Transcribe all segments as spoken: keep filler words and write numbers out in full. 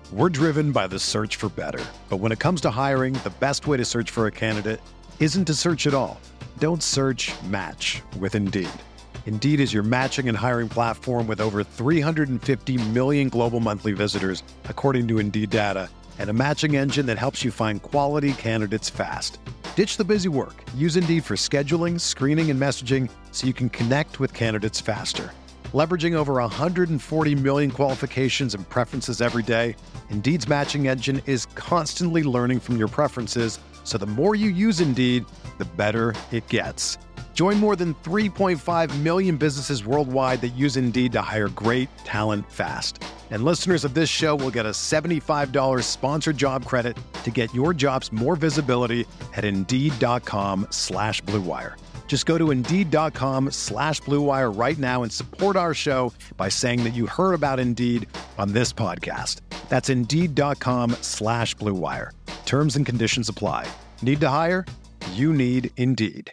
We're driven by the search for better. But when it comes to hiring, the best way to search for a candidate isn't to search at all. Don't search, match with Indeed. Indeed is your matching and hiring platform with over three hundred fifty million global monthly visitors, according to Indeed data, and a matching engine that helps you find quality candidates fast. Ditch the busy work. Use Indeed for scheduling, screening, and messaging so you can connect with candidates faster. Leveraging over one hundred forty million qualifications and preferences every day, Indeed's matching engine is constantly learning from your preferences, so the more you use Indeed, the better it gets. Join more than three point five million businesses worldwide that use Indeed to hire great talent fast. And listeners of this show will get a seventy-five dollars sponsored job credit to get your jobs more visibility at Indeed.com slash Blue Wire. Just go to Indeed.com slash Blue Wire right now and support our show by saying that you heard about Indeed on this podcast. That's Indeed.com slash Blue Wire. Terms and conditions apply. Need to hire? You need Indeed.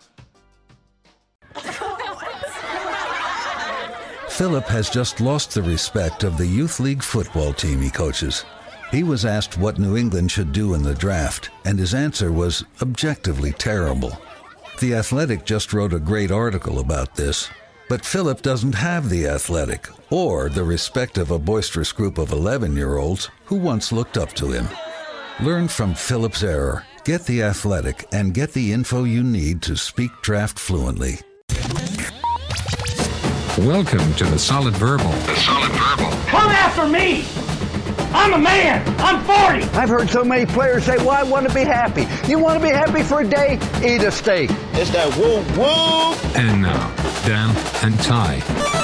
Philip has just lost the respect of the youth league football team he coaches. He was asked what New England should do in the draft, and his answer was objectively terrible. The Athletic just wrote a great article about this, but Philip doesn't have The Athletic or the respect of a boisterous group of eleven-year-olds who once looked up to him. Learn from Philip's error, get The Athletic, and get the info you need to speak draft fluently. Welcome to the Solid Verbal. The Solid Verbal. Come after me! I'm a man! I'm forty! I've heard so many players say, well, I want to be happy. You want to be happy for a day? Eat a steak. It's that woo woo! And now, Dan and Ty.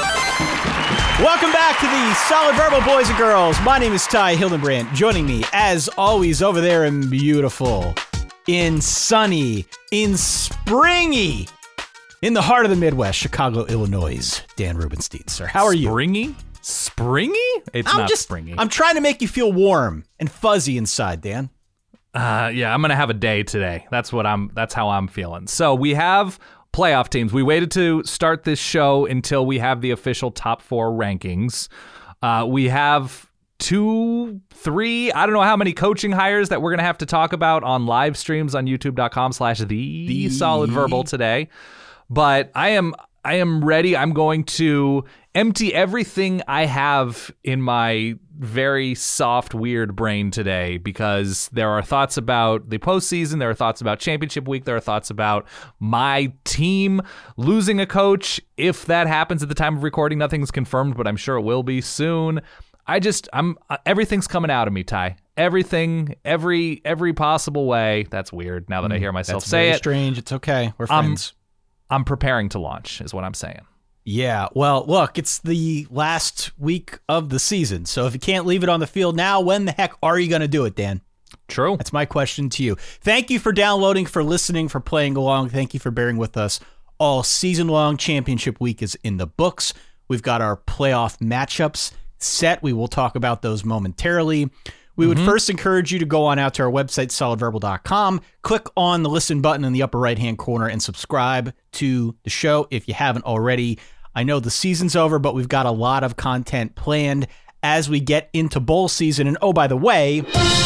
Welcome back to the Solid Verbal, boys and girls. My name is Ty Hildenbrandt. Joining me, as always, over there in beautiful, in sunny, in springy, in the heart of the Midwest, Chicago, Illinois, Dan Rubenstein, sir. How are you? Springy? Springy? It's I'm not just, springy. I'm trying to make you feel warm and fuzzy inside, Dan. Uh, yeah, I'm gonna have a day today. That's what I'm. That's how I'm feeling. So we have playoff teams. We waited to start this show until we have the official top four rankings. Uh, we have two, three. I don't know how many coaching hires that we're gonna have to talk about on live streams on YouTube.com slash the Solid Verbal today. But I am. I am ready. I'm going to empty everything I have in my very soft, weird brain today because there are thoughts about the postseason. There are thoughts about championship week. There are thoughts about my team losing a coach. If that happens at the time of recording, nothing's confirmed, but I'm sure it will be soon. I just, I'm, uh, everything's coming out of me, Ty. Everything, every, every possible way. That's weird now that mm, I hear myself say it. That's strange. It's okay. We're friends. Um, I'm preparing to launch, is what I'm saying. Yeah, well, look, it's the last week of the season, so if you can't leave it on the field now, when the heck are you going to do it, Dan? True. That's my question to you. Thank you for downloading, for listening, for playing along. Thank you for bearing with us all season long. Championship week is in the books. We've got our playoff matchups set. We will talk about those momentarily. We would mm-hmm. first encourage you to go on out to our website, solid verbal dot com, click on the listen button in the upper right-hand corner, and subscribe to the show if you haven't already. I know the season's over, but we've got a lot of content planned as we get into bowl season. And oh, by the way,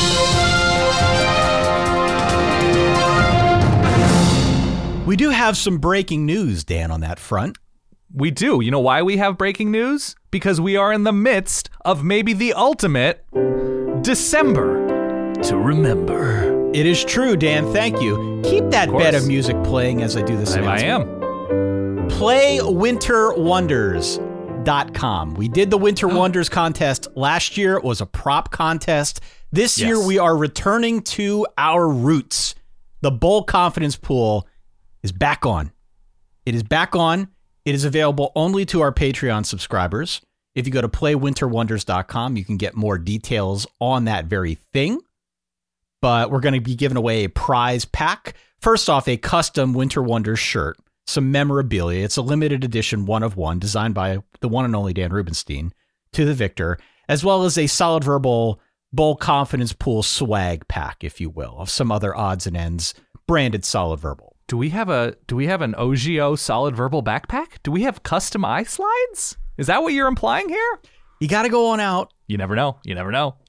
we do have some breaking news, Dan, on that front. We do. You know why we have breaking news? Because we are in the midst of maybe the ultimate December to remember. It is true, Dan. Thank you. Keep that of bed of music playing as I do this. I am. play winter wonders dot com. We did the Winter Wonders contest last year. It was a prop contest. This yes. year we are returning to our roots. The Bowl Confidence Pool is back on. It is back on. It is available only to our Patreon subscribers. If you go to play winter wonders dot com, you can get more details on that very thing. But we're going to be giving away a prize pack. First off, a custom Winter Wonders shirt, some memorabilia. It's a limited edition one of one designed by the one and only Dan Rubenstein to the victor, as well as a Solid Verbal Bowl Confidence Pool swag pack, if you will, of some other odds and ends branded Solid Verbal. Do we have a do we have an O G O Solid Verbal backpack? Do we have custom eye slides? Is that what you're implying here? You got to go on out. You never know. You never know.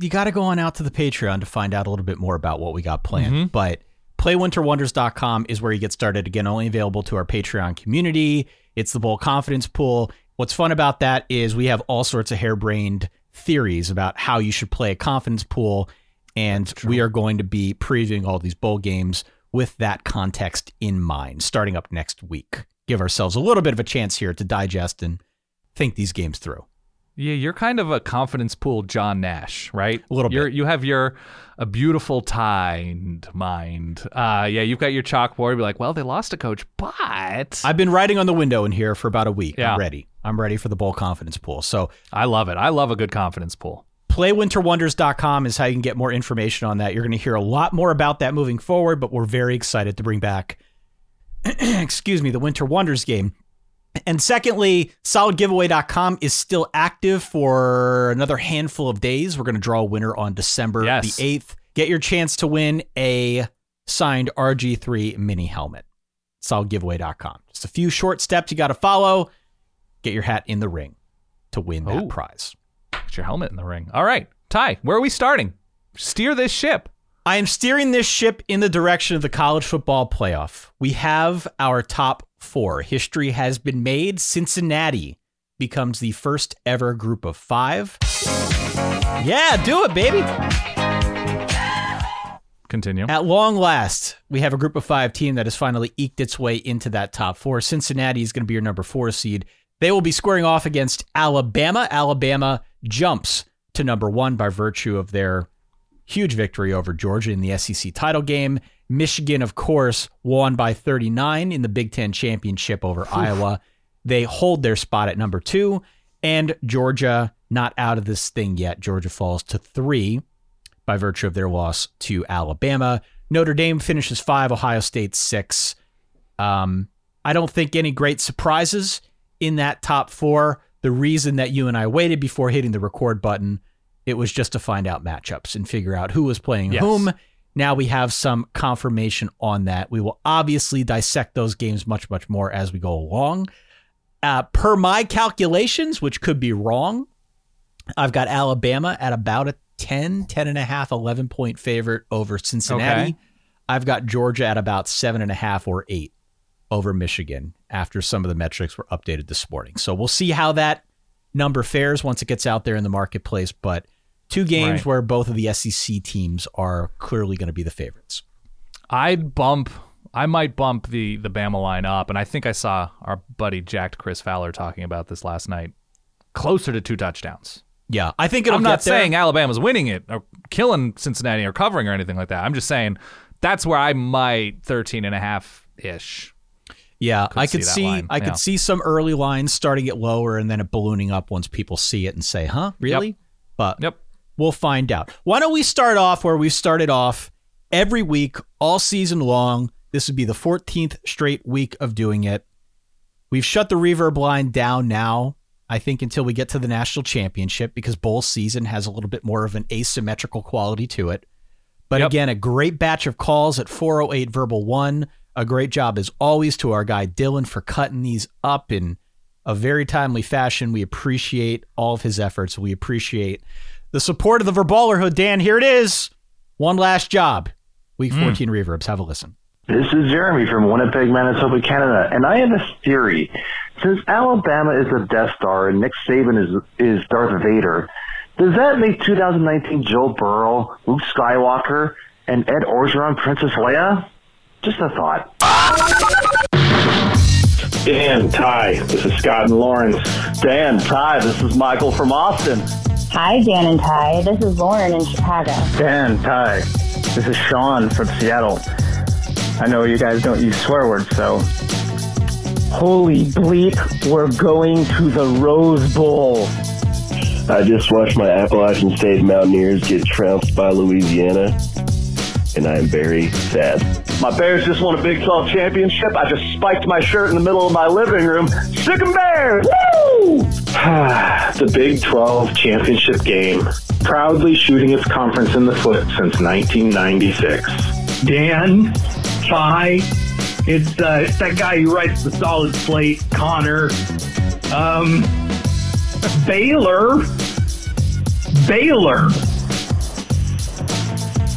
you got to go on out to the Patreon to find out a little bit more about what we got planned. Mm-hmm. But play winter wonders dot com is where you get started. Again, only available to our Patreon community. It's the Bowl Confidence Pool. What's fun about that is we have all sorts of harebrained theories about how you should play a confidence pool, and we are going to be previewing all these bowl games with that context in mind, starting up next week. Give ourselves a little bit of a chance here to digest and think these games through. Yeah, you're kind of a confidence pool John Nash, right? A little you're, bit. You have your a beautiful timed mind. Uh, yeah, you've got your chalkboard. Be like, well, they lost a coach, but I've been writing on the window in here for about a week. Yeah. I'm ready. I'm ready for the Bowl Confidence Pool. So I love it. I love a good confidence pool. play winter wonders dot com is how you can get more information on that. You're going to hear a lot more about that moving forward, but we're very excited to bring back, excuse me, the Winter Wonders game. And secondly, solid giveaway dot com is still active for another handful of days. We're going to draw a winner on December Yes. the eighth. Get your chance to win a signed R G three mini helmet. solid giveaway dot com. Just a few short steps you got to follow. Get your hat in the ring to win that Ooh. prize. Put your helmet in the ring. All right, Ty, where are we starting? Steer this ship. I am steering this ship in the direction of the college football playoff. We have our top four. History has been made. Cincinnati becomes the first ever group of five. Yeah, do it, baby. Continue. At long last, we have a group of five team that has finally eked its way into that top four. Cincinnati is going to be your number four seed. They will be squaring off against Alabama. Alabama jumps to number one by virtue of their huge victory over Georgia in the S E C title game. Michigan, of course, won by thirty-nine in the Big Ten championship over Oof. Iowa. They hold their spot at number two, and Georgia not out of this thing yet. Georgia falls to three by virtue of their loss to Alabama. Notre Dame finishes five, Ohio State six. Um, I don't think any great surprises in that top four. The reason that you and I waited before hitting the record button, it was just to find out matchups and figure out who was playing yes. whom. Now we have some confirmation on that. We will obviously dissect those games much, much more as we go along. Uh, per my calculations, which could be wrong, I've got Alabama at about a ten, ten and a half, eleven point favorite over Cincinnati. Okay. I've got Georgia at about seven and a half or eight over Michigan after some of the metrics were updated this morning. So we'll see how that number fares once it gets out there in the marketplace. But two games right. where both of the S E C teams are clearly going to be the favorites. I'd bump, I might bump the, the Bama line up, and I think I saw our buddy Jacked Chris Fowler talking about this last night, closer to two touchdowns. Yeah, I think it'll I'm get not there. saying Alabama's winning it or killing Cincinnati or covering or anything like that. I'm just saying that's where I might thirteen and a half-ish. Yeah, could I could see see, that line. I Yeah. could see some early lines starting it lower and then it ballooning up once people see it and say, huh, really? Yep. But Yep. we'll find out. Why don't we start off where we started off every week, all season long. This would be the fourteenth straight week of doing it. We've shut the reverb line down now, I think, until we get to the national championship, because bowl season has a little bit more of an asymmetrical quality to it. But Yep. again, a great batch of calls at four oh eight Verbal one. A great job, as always, to our guy Dylan for cutting these up in a very timely fashion. We appreciate all of his efforts. We appreciate the support of the Verballerhood. Dan, here it is. One last job. Week fourteen mm. Reverbs. Have a listen. This is Jeremy from Winnipeg, Manitoba, Canada, and I have a theory. Since Alabama is the Death Star and Nick Saban is is Darth Vader, does that make two thousand nineteen Joe Burrow, Luke Skywalker, and Ed Orgeron Princess Leia? Just a thought. Dan, Ty, this is Scott and Lawrence. Dan, Ty, this is Michael from Austin. Hi, Dan and Ty. This is Lauren in Chicago. Dan, Ty, this is Sean from Seattle. I know you guys don't use swear words, so... Holy bleep, we're going to the Rose Bowl. I just watched my Appalachian State Mountaineers get trounced by Louisiana, and I am very sad. My Bears just won a Big twelve championship. I just spiked my shirt in the middle of my living room. Sick 'em Bears! Woo! The Big twelve championship game, proudly shooting its conference in the foot since nineteen ninety-six. Dan, Ty, it's, uh, it's that guy who writes the Solid Slate, Connor. Um, Baylor, Baylor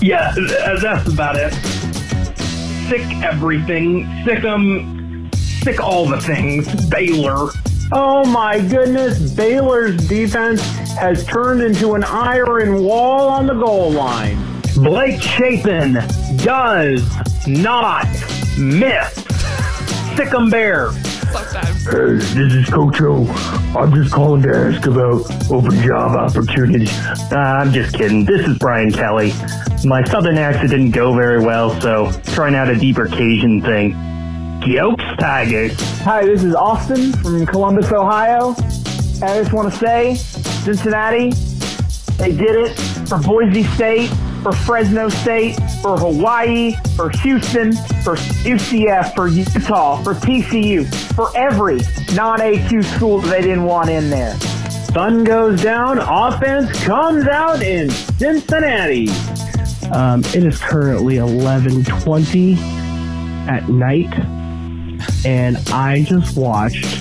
Yeah, th- that's about it. Sick everything. Sick 'em. Sick all the things. Baylor. Oh my goodness, Baylor's defense has turned into an iron wall on the goal line. Blake Chapin does not miss. Sick 'em bear. Hey, this is Coach O. I'm just calling to ask about open job opportunities. Uh, I'm just kidding. This is Brian Kelly. My southern accent didn't go very well, so trying out a deeper Cajun thing. Yokes, Tigers. Hi, this is Austin from Columbus, Ohio. And I just want to say, Cincinnati, they did it for Boise State, for Fresno State, for Hawaii, for Houston, for U C F, for Utah, for T C U, for every non-A Q school that they didn't want in there. Sun goes down, offense comes out in Cincinnati. Um, it is currently eleven twenty at night, and I just watched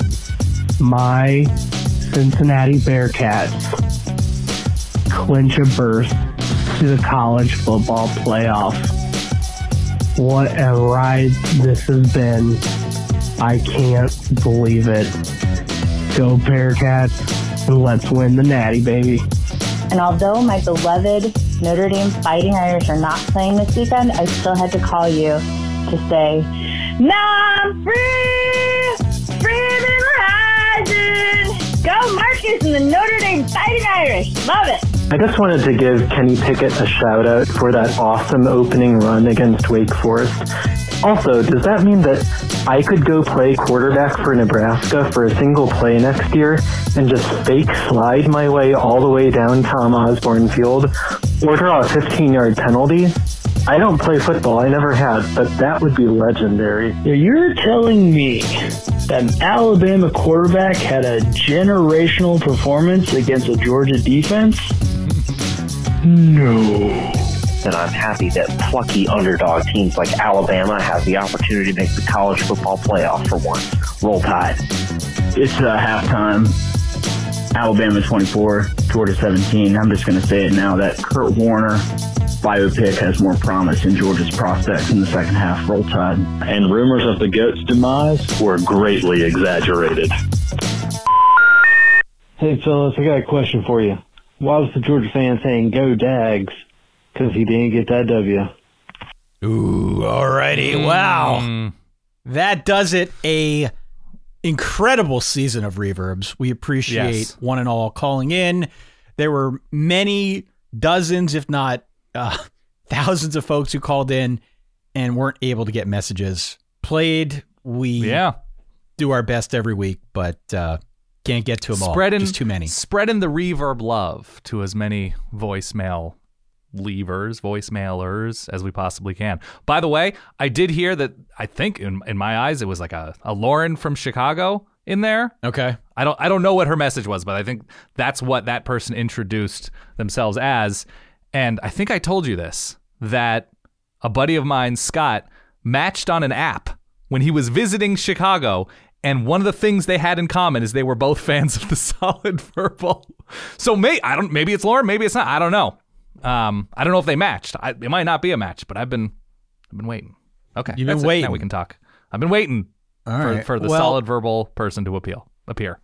my Cincinnati Bearcats clinch a berth to the college football playoff. What a ride this has been. I can't believe it. Go Bearcats, and let's win the Natty, baby. And although my beloved Notre Dame Fighting Irish are not playing this weekend, I still had to call you to say, now I'm free! Freedom rising! Go Marcus and the Notre Dame Fighting Irish! Love it! I just wanted to give Kenny Pickett a shout out for that awesome opening run against Wake Forest. Also, does that mean that I could go play quarterback for Nebraska for a single play next year and just fake slide my way all the way down Tom Osborne Field or draw a fifteen-yard penalty? I don't play football, I never had, but that would be legendary. You're telling me that an Alabama quarterback had a generational performance against a Georgia defense? No. And I'm happy that plucky underdog teams like Alabama have the opportunity to make the college football playoff for once. Roll Tide. It's uh, halftime. Alabama twenty-four, Georgia seventeen. I'm just going to say it now that Kurt Warner biopic has more promise in Georgia's prospects in the second half. Roll Tide. And rumors of the GOAT's demise were greatly exaggerated. Hey, fellas, I got a question for you. Why was the Georgia fan saying go Dags? Because he didn't get that W. Ooh, alrighty. Mm. Wow. That does it. A incredible season of Reverbs. We appreciate yes. one and all calling in. There were many dozens, if not uh, thousands of folks who called in and weren't able to get messages played. We yeah. do our best every week, but uh, can't get to them spreading, all. Just too many. Spreading the Reverb love to as many voicemail leavers, voicemailers as we possibly can. By the way, I did hear that I think in in my eyes it was like a, a Lauren from Chicago in there. Okay. I don't I don't know what her message was, but I think that's what that person introduced themselves as. And I think I told you this, that a buddy of mine, Scott, matched on an app when he was visiting Chicago, and one of the things they had in common is they were both fans of the Solid Verbal. So may I don't maybe it's Lauren, maybe it's not. I don't know. Um, I don't know if they matched. I, it might not be a match, but I've been, I've been waiting. Okay, you've been waiting. Now we can talk. I've been waiting All for, right. for the well, Solid Verbal person to appeal appear.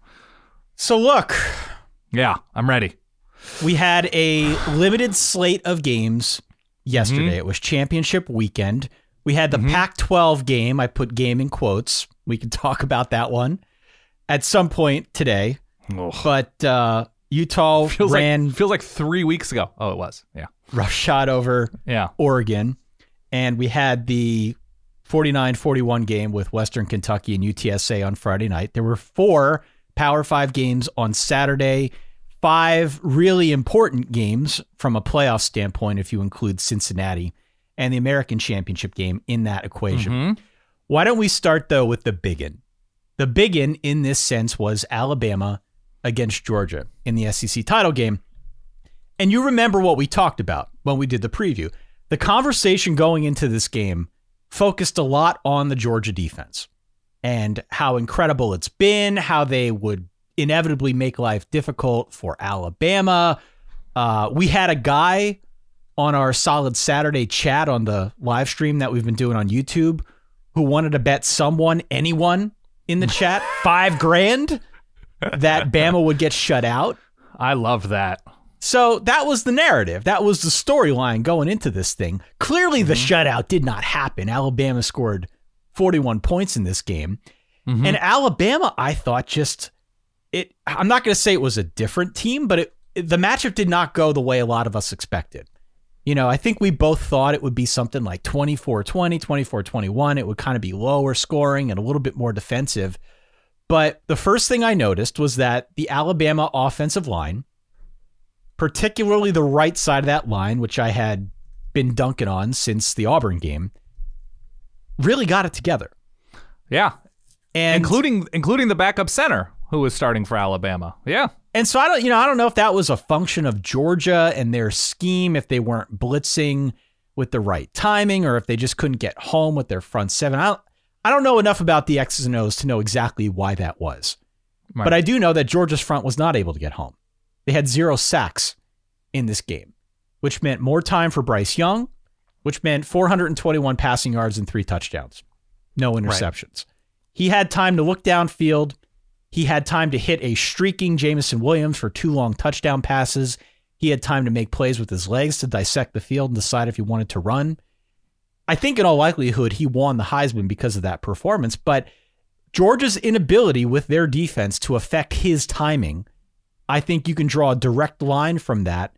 So look, yeah, I'm ready. We had a limited slate of games yesterday. Mm-hmm. It was championship weekend. We had the mm-hmm. Pac twelve game. I put game in quotes. We can talk about that one at some point today. Ugh. But uh, Utah feels ran like, feels like three weeks ago. Oh, it was. Yeah. Rough shot over yeah. Oregon. And we had the forty-nine forty-one game with Western Kentucky and U T S A on Friday night. There were four Power Five games on Saturday. Five really important games from a playoff standpoint, if you include Cincinnati and the American Championship game in that equation. Mm-hmm. Why don't we start, though, with the biggin? The biggin in this sense was Alabama against Georgia in the S E C title game. And you remember what we talked about when we did the preview. The conversation going into this game focused a lot on the Georgia defense and how incredible it's been, how they would inevitably make life difficult for Alabama. Uh, we had a guy on our Solid Saturday chat on the live stream that we've been doing on YouTube who wanted to bet someone, anyone in the chat, five grand that Bama would get shut out. I love that. So that was the narrative. That was the storyline going into this thing. Clearly, the mm-hmm. shutout did not happen. Alabama scored forty-one points in this game. Mm-hmm. And Alabama, I thought just, it. I'm not going to say it was a different team, but it, it, the matchup did not go the way a lot of us expected. You know, I think we both thought it would be something like twenty-four twenty, twenty-four twenty-one. It would kind of be lower scoring and a little bit more defensive. But the first thing I noticed was that the Alabama offensive line, particularly the right side of that line, which I had been dunking on since the Auburn game, really got it together. Yeah. And including including the backup center who was starting for Alabama. Yeah. And so I don't, you know, I don't know if that was a function of Georgia and their scheme, if they weren't blitzing with the right timing, or if they just couldn't get home with their front seven. I don't, I don't know enough about the X's and O's to know exactly why that was. Right. But I do know that Georgia's front was not able to get home. They had zero sacks in this game, which meant more time for Bryce Young, which meant four hundred twenty-one passing yards and three touchdowns. No interceptions. Right. He had time to look downfield. He had time to hit a streaking Jameson Williams for two long touchdown passes. He had time to make plays with his legs to dissect the field and decide if he wanted to run. I think in all likelihood, he won the Heisman because of that performance, but Georgia's inability with their defense to affect his timing, I think you can draw a direct line from that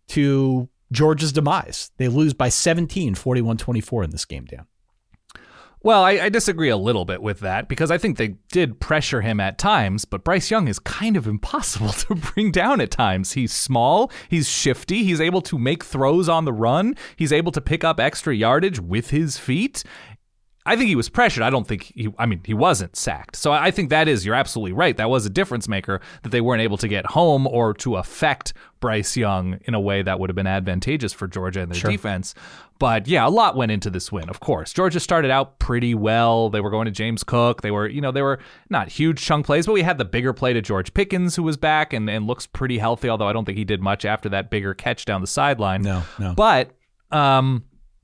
to Georgia's demise. They lose by seventeen, forty-one twenty-four in this game, Dan. Well, I, I disagree a little bit with that because I think they did pressure him at times, but Bryce Young is kind of impossible to bring down at times. He's small, he's shifty, he's able to make throws on the run, he's able to pick up extra yardage with his feet. I think he was pressured. I don't think he, I mean, he wasn't sacked. So I think that is, you're absolutely right. That was a difference maker that they weren't able to get home or to affect Bryce Young in a way that would have been advantageous for Georgia and their sure. defense. But yeah, a lot went into this win, of course. Georgia started out pretty well. They were going to James Cook. They were, you know, they were not huge chunk plays, but we had the bigger play to George Pickens, who was back and, and looks pretty healthy, although I don't think he did much after that bigger catch down the sideline. No, no. But um,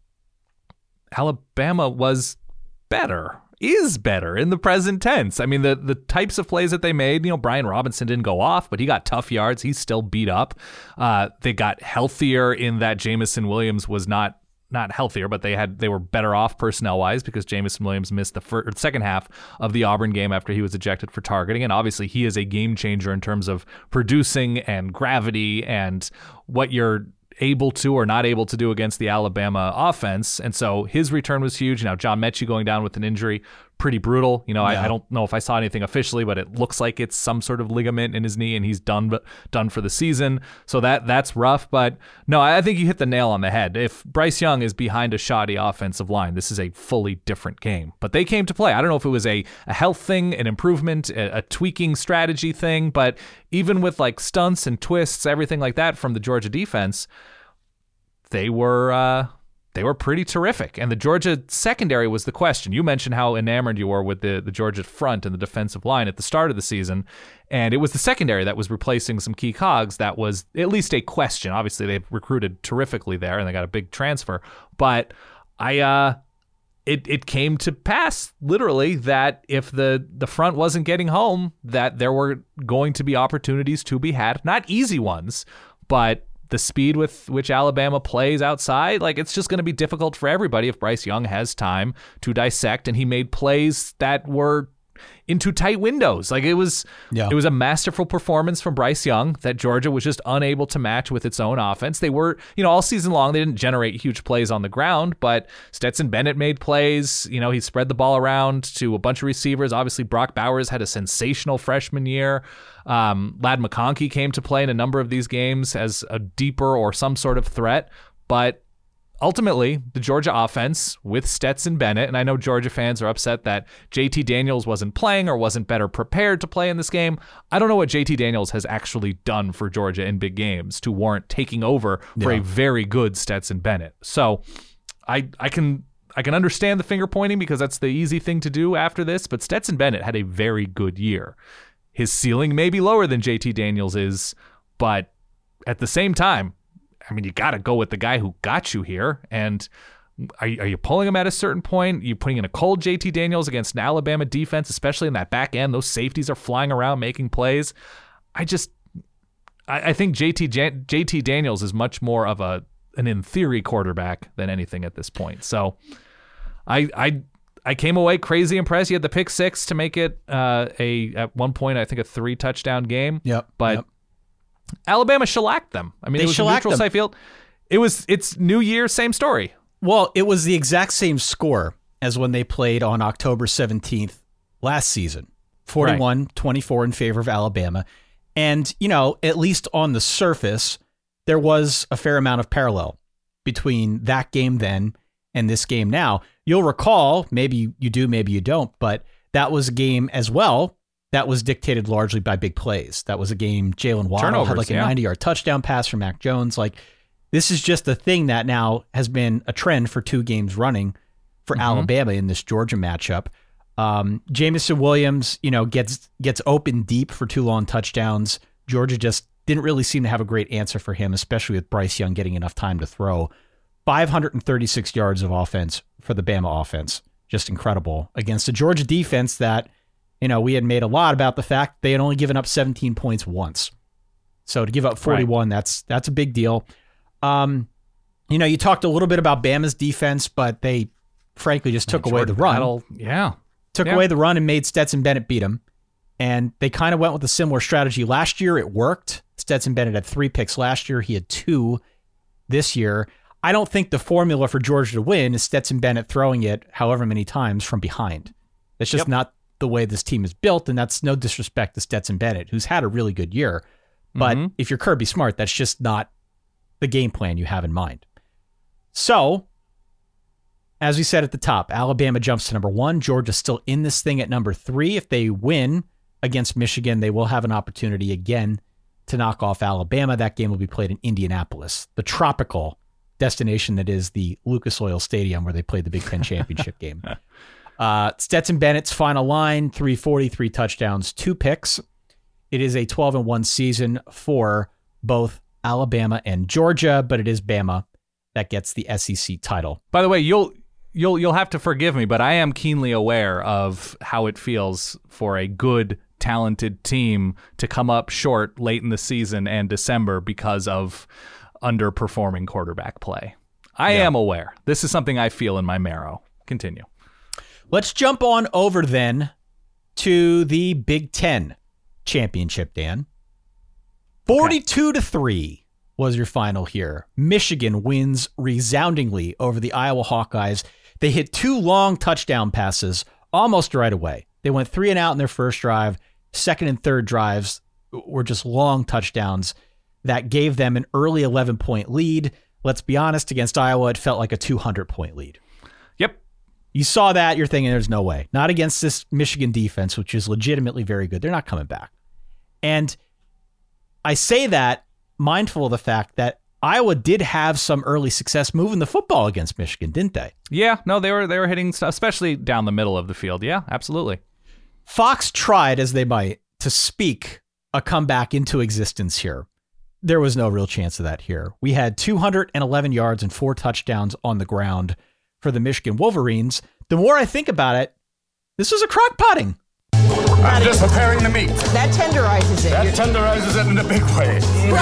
Alabama was better, is better in the present tense. I mean, the the types of plays that they made, you know, Brian Robinson didn't go off, but he got tough yards. He's still beat up. Uh, they got healthier in that Jameson Williams was not not healthier, but they had they were better off personnel wise because Jameson Williams missed the first, second half of the Auburn game after he was ejected for targeting. And obviously he is a game changer in terms of producing and gravity and what you're able to or not able to do against the Alabama offense. And so his return was huge. Now, John Mechie going down with an injury, pretty brutal. You know, yeah. I, I don't know if I saw anything officially, but it looks like it's some sort of ligament in his knee and he's done done for the season. So that that's rough. But no, I think you hit the nail on the head. If Bryce Young is behind a shoddy offensive line, this is a fully different game. But they came to play. I don't know if it was a, a health thing, an improvement, a, a tweaking strategy thing, but even with like stunts and twists, everything like that from the Georgia defense, they were uh, they were pretty terrific. And the Georgia secondary was the question. You mentioned how enamored you were with the, the Georgia front and the defensive line at the start of the season. And it was the secondary that was replacing some key cogs that was at least a question. Obviously, they've recruited terrifically there and they got a big transfer. But I uh, it it came to pass, literally, that if the, the front wasn't getting home, that there were going to be opportunities to be had. Not easy ones, but the speed with which Alabama plays outside, like it's just going to be difficult for everybody if Bryce Young has time to dissect. And he made plays that were into tight windows. Like it was, yeah. it was a masterful performance from Bryce Young that Georgia was just unable to match with its own offense. They were, you know, all season long, they didn't generate huge plays on the ground, but Stetson Bennett made plays. You know, he spread the ball around to a bunch of receivers. Obviously, Brock Bowers had a sensational freshman year. Um, Ladd McConkey came to play in a number of these games as a deeper or some sort of threat, but ultimately, the Georgia offense with Stetson Bennett, and I know Georgia fans are upset that J T Daniels wasn't playing or wasn't better prepared to play in this game. I don't know what J T Daniels has actually done for Georgia in big games to warrant taking over for yeah. a very good Stetson Bennett. So I I can I can understand the finger pointing because that's the easy thing to do after this, but Stetson Bennett had a very good year. His ceiling may be lower than J T Daniels is, but at the same time, I mean, you got to go with the guy who got you here. And are you, are you pulling him at a certain point? You're putting in a cold J T Daniels against an Alabama defense, especially in that back end. Those safeties are flying around making plays. I just, I, I think J T J T Daniels is much more of a an in theory quarterback than anything at this point. So I I I came away crazy impressed. You had the pick six to make it uh, a at one point I think a three touchdown game. Yep. But yep. Alabama shellacked them. I mean, They it was a shellacked neutral them. site field. It was it's New Year, same story. Well, it was the exact same score as when they played on October seventeenth last season. forty-one twenty-four in favor of Alabama. And, you know, at least on the surface, there was a fair amount of parallel between that game then and this game now. You'll recall, maybe you do, maybe you don't, but that was a game as well that was dictated largely by big plays. That was a game Jalen Waddle Turnovers, had like a yeah. ninety-yard touchdown pass from Mac Jones. Like, this is just a thing that now has been a trend for two games running for Mhm. Alabama in this Georgia matchup. Um, Jamison Williams, you know, gets gets open deep for two long touchdowns. Georgia just didn't really seem to have a great answer for him, especially with Bryce Young getting enough time to throw. five hundred thirty-six yards of offense for the Bama offense. Just incredible against a Georgia defense that, you know, we had made a lot about the fact they had only given up seventeen points once. So to give up forty-one, right. that's that's a big deal. Um, you know, you talked a little bit about Bama's defense, but they frankly just took away the run. Battle, yeah. Took Yeah. away the run and made Stetson Bennett beat him. And they kind of went with a similar strategy. Last year, it worked. Stetson Bennett had three picks last year. He had two this year. I don't think the formula for Georgia to win is Stetson Bennett throwing it however many times from behind. That's just Yep. not the way this team is built, and that's no disrespect to Stetson Bennett, who's had a really good year. But Mhm. if you're Kirby Smart, that's just not the game plan you have in mind. So, as we said at the top, Alabama jumps to number one. Georgia's still in this thing at number three. If they win against Michigan, they will have an opportunity again to knock off Alabama. That game will be played in Indianapolis, the tropical destination that is the Lucas Oil Stadium where they played the Big Ten championship game. Uh, Stetson Bennett's final line, three forty, three touchdowns, two picks. It is a twelve and one season for both Alabama and Georgia, but it is Bama that gets the S E C title. By the way, you'll you'll you'll have to forgive me, but I am keenly aware of how it feels for a good, talented team to come up short late in the season and December because of underperforming quarterback play. I Yeah. am aware. This is something I feel in my marrow. Continue. Let's jump on over then to the Big Ten championship, Dan. forty-two to three was your final here. Michigan wins resoundingly over the Iowa Hawkeyes. They hit two long touchdown passes almost right away. They went three and out in their first drive. Second and third drives were just long touchdowns that gave them an early eleven-point lead. Let's be honest, against Iowa, it felt like a two hundred point lead. Yep. You saw that, you're thinking there's no way. Not against this Michigan defense, which is legitimately very good. They're not coming back. And I say that mindful of the fact that Iowa did have some early success moving the football against Michigan, didn't they? Yeah, no, they were they were hitting stuff, especially down the middle of the field. Yeah, absolutely. Fox tried, as they might, to speak a comeback into existence here. There was no real chance of that here. We had two hundred eleven yards and four touchdowns on the ground for the Michigan Wolverines. The more I think about it, this was a crock potting. I'm just preparing the meat. That tenderizes it. That tenderizes it in a big way.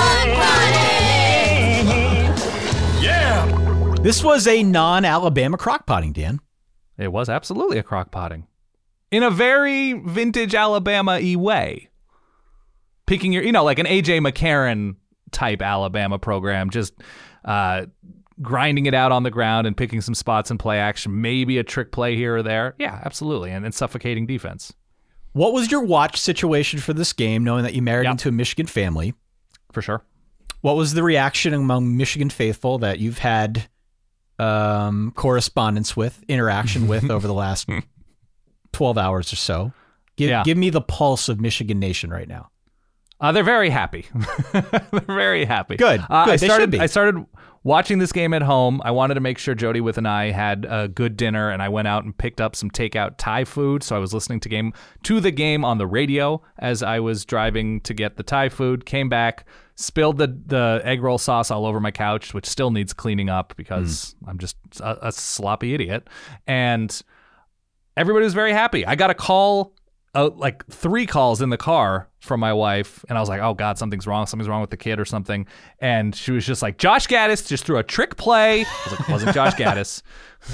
Yeah. This was a non-Alabama crock potting, Dan. It was absolutely a crock potting. In a very vintage Alabama-y way. Picking your, you know, like an A J McCarron type Alabama program, just uh, grinding it out on the ground and picking some spots in play action, maybe a trick play here or there. Yeah, absolutely. And then suffocating defense. What was your watch situation for this game, knowing that you married Yep. into a Michigan family? For sure. What was the reaction among Michigan faithful that you've had um, correspondence with, interaction with over the last twelve hours or so? Give, Yeah. give me the pulse of Michigan Nation right now. Uh, they're very happy. They're very happy. Good. Uh, Good. I They started. should be. I started watching this game at home. I wanted to make sure Jody with and I had a good dinner, and I went out and picked up some takeout Thai food. So I was listening to game to the game on the radio as I was driving to get the Thai food. Came back, spilled the, the egg roll sauce all over my couch, which still needs cleaning up because mm. I'm just a, a sloppy idiot. And everybody was very happy. I got a call, uh, like three calls in the car from my wife, and I was like, oh God, something's wrong. Something's wrong with the kid or something. And she was just like, Josh Gaddis just threw a trick play. I was like, it wasn't Josh Gaddis.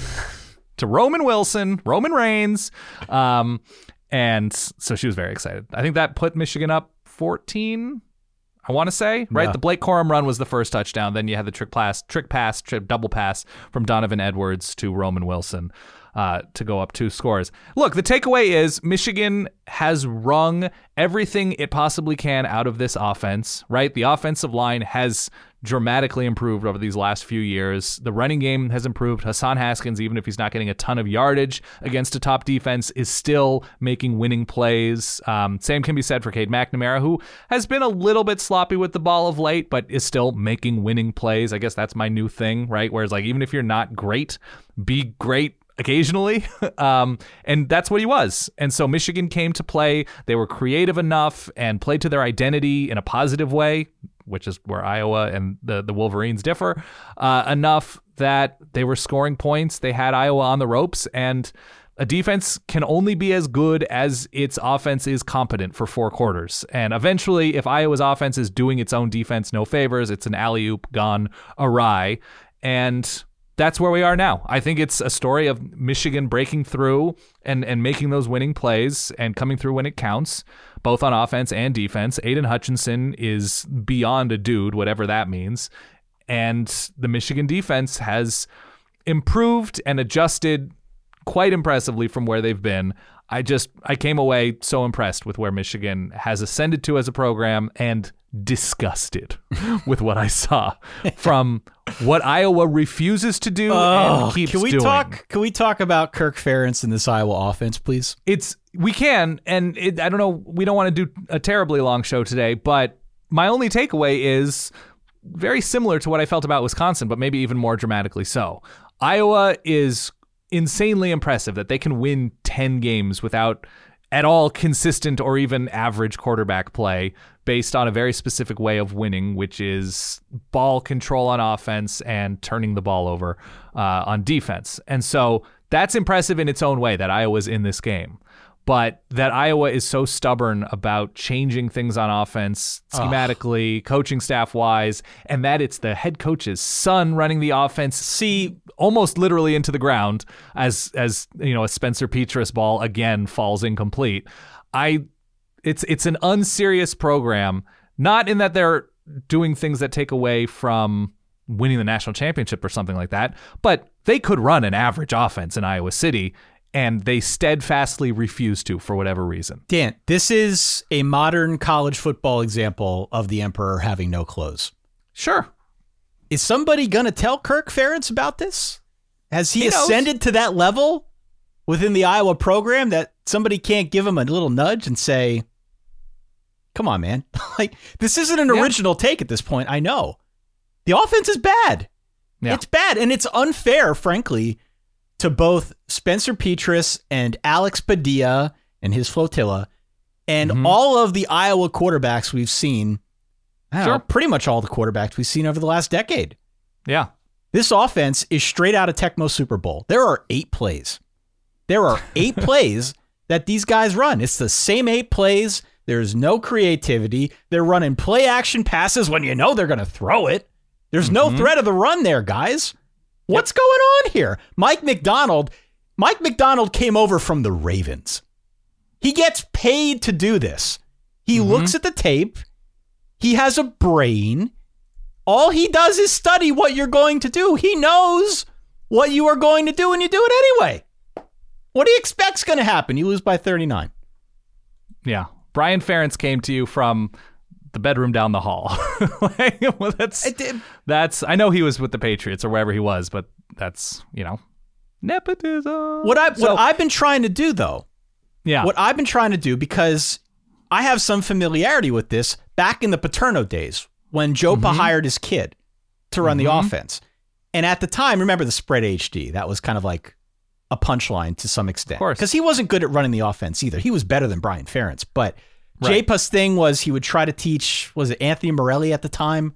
To Roman Wilson, Roman Reigns. Um, and so she was very excited. I think that put Michigan up fourteen, I want to say, right? Yeah. The Blake Corum run was the first touchdown. Then you had the trick pass, trick pass, trick double pass from Donovan Edwards to Roman Wilson uh, to go up two scores. Look, the takeaway is Michigan has wrung everything it possibly can out of this offense, right? The offensive line has dramatically improved over these last few years. The running game has improved. Hassan Haskins, even if he's not getting a ton of yardage against a top defense, is still making winning plays. Um, same can be said for Cade McNamara, who has been a little bit sloppy with the ball of late, but is still making winning plays. I guess that's my new thing, right? Whereas like, even if you're not great, be great occasionally. um, and that's what he was. And so Michigan came to play. They were creative enough and played to their identity in a positive way, which is where Iowa and the, the Wolverines differ, uh, enough that they were scoring points. They had Iowa on the ropes, and a defense can only be as good as its offense is competent for four quarters. And eventually, if Iowa's offense is doing its own defense no favors, it's an alley-oop gone awry. And that's where we are now. I think it's a story of Michigan breaking through and, and making those winning plays and coming through when it counts, both on offense and defense. Aiden Hutchinson is beyond a dude, whatever that means. And the Michigan defense has improved and adjusted quite impressively from where they've been. I just, I came away so impressed with where Michigan has ascended to as a program and disgusted with what I saw from what Iowa refuses to do oh, and keeps can we doing. Talk, can we talk about Kirk Ferentz and this Iowa offense, please? It's we can, and it, I don't know, we don't want to do a terribly long show today, but my only takeaway is very similar to what I felt about Wisconsin, but maybe even more dramatically so. Iowa is insanely impressive that they can win ten games without at all consistent or even average quarterback play based on a very specific way of winning, which is ball control on offense and turning the ball over uh, on defense. And so that's impressive in its own way that Iowa's in this game. But that Iowa is so stubborn about changing things on offense schematically, oh. coaching staff-wise, and that it's the head coach's son running the offense, see, almost literally into the ground as, as you know, a Spencer Petras ball again falls incomplete. I, it's it's an unserious program, not in that they're doing things that take away from winning the national championship or something like that, but they could run an average offense in Iowa City, and they steadfastly refuse to for whatever reason. Dan, this is a modern college football example of the emperor having no clothes. Sure. Is somebody going to tell Kirk Ferentz about this? Has he, he ascended knows. to that level within the Iowa program that somebody can't give him a little nudge and say, come on, man. Like, this isn't an yeah. original take at this point. I know. The offense is bad. Yeah. It's bad. And it's unfair, frankly, to both Spencer Petras and Alex Padilla and his flotilla and mm-hmm. all of the Iowa quarterbacks we've seen. I don't sure. know, pretty much all the quarterbacks we've seen over the last decade. Yeah. This offense is straight out of Tecmo Super Bowl. There are eight plays. There are eight plays that these guys run. It's the same eight plays. There's no creativity. They're running play action passes when you know they're going to throw it. There's mm-hmm. no threat of the run there, guys. What's yep. going on here? Mike McDonald, Mike McDonald came over from the Ravens. He gets paid to do this. He mm-hmm. looks at the tape. He has a brain. All he does is study what you're going to do. He knows what you are going to do, and you do it anyway. What do you expect's going to happen? You lose by thirty-nine. Yeah. Brian Ferentz came to you from the bedroom down the hall. like, well, that's, that's, I know he was with the Patriots or wherever he was, but that's, you know, nepotism. What, I, so, what I've been trying to do, though, yeah, what I've been trying to do, because I have some familiarity with this back in the Paterno days when Joe mm-hmm. hired his kid to run mm-hmm. the offense. And at the time, remember the spread H D. That was kind of like a punchline to some extent. Of course. Because he wasn't good at running the offense either. He was better than Brian Ferentz, but Right. J-Puss thing was he would try to teach, was it Anthony Morelli at the time,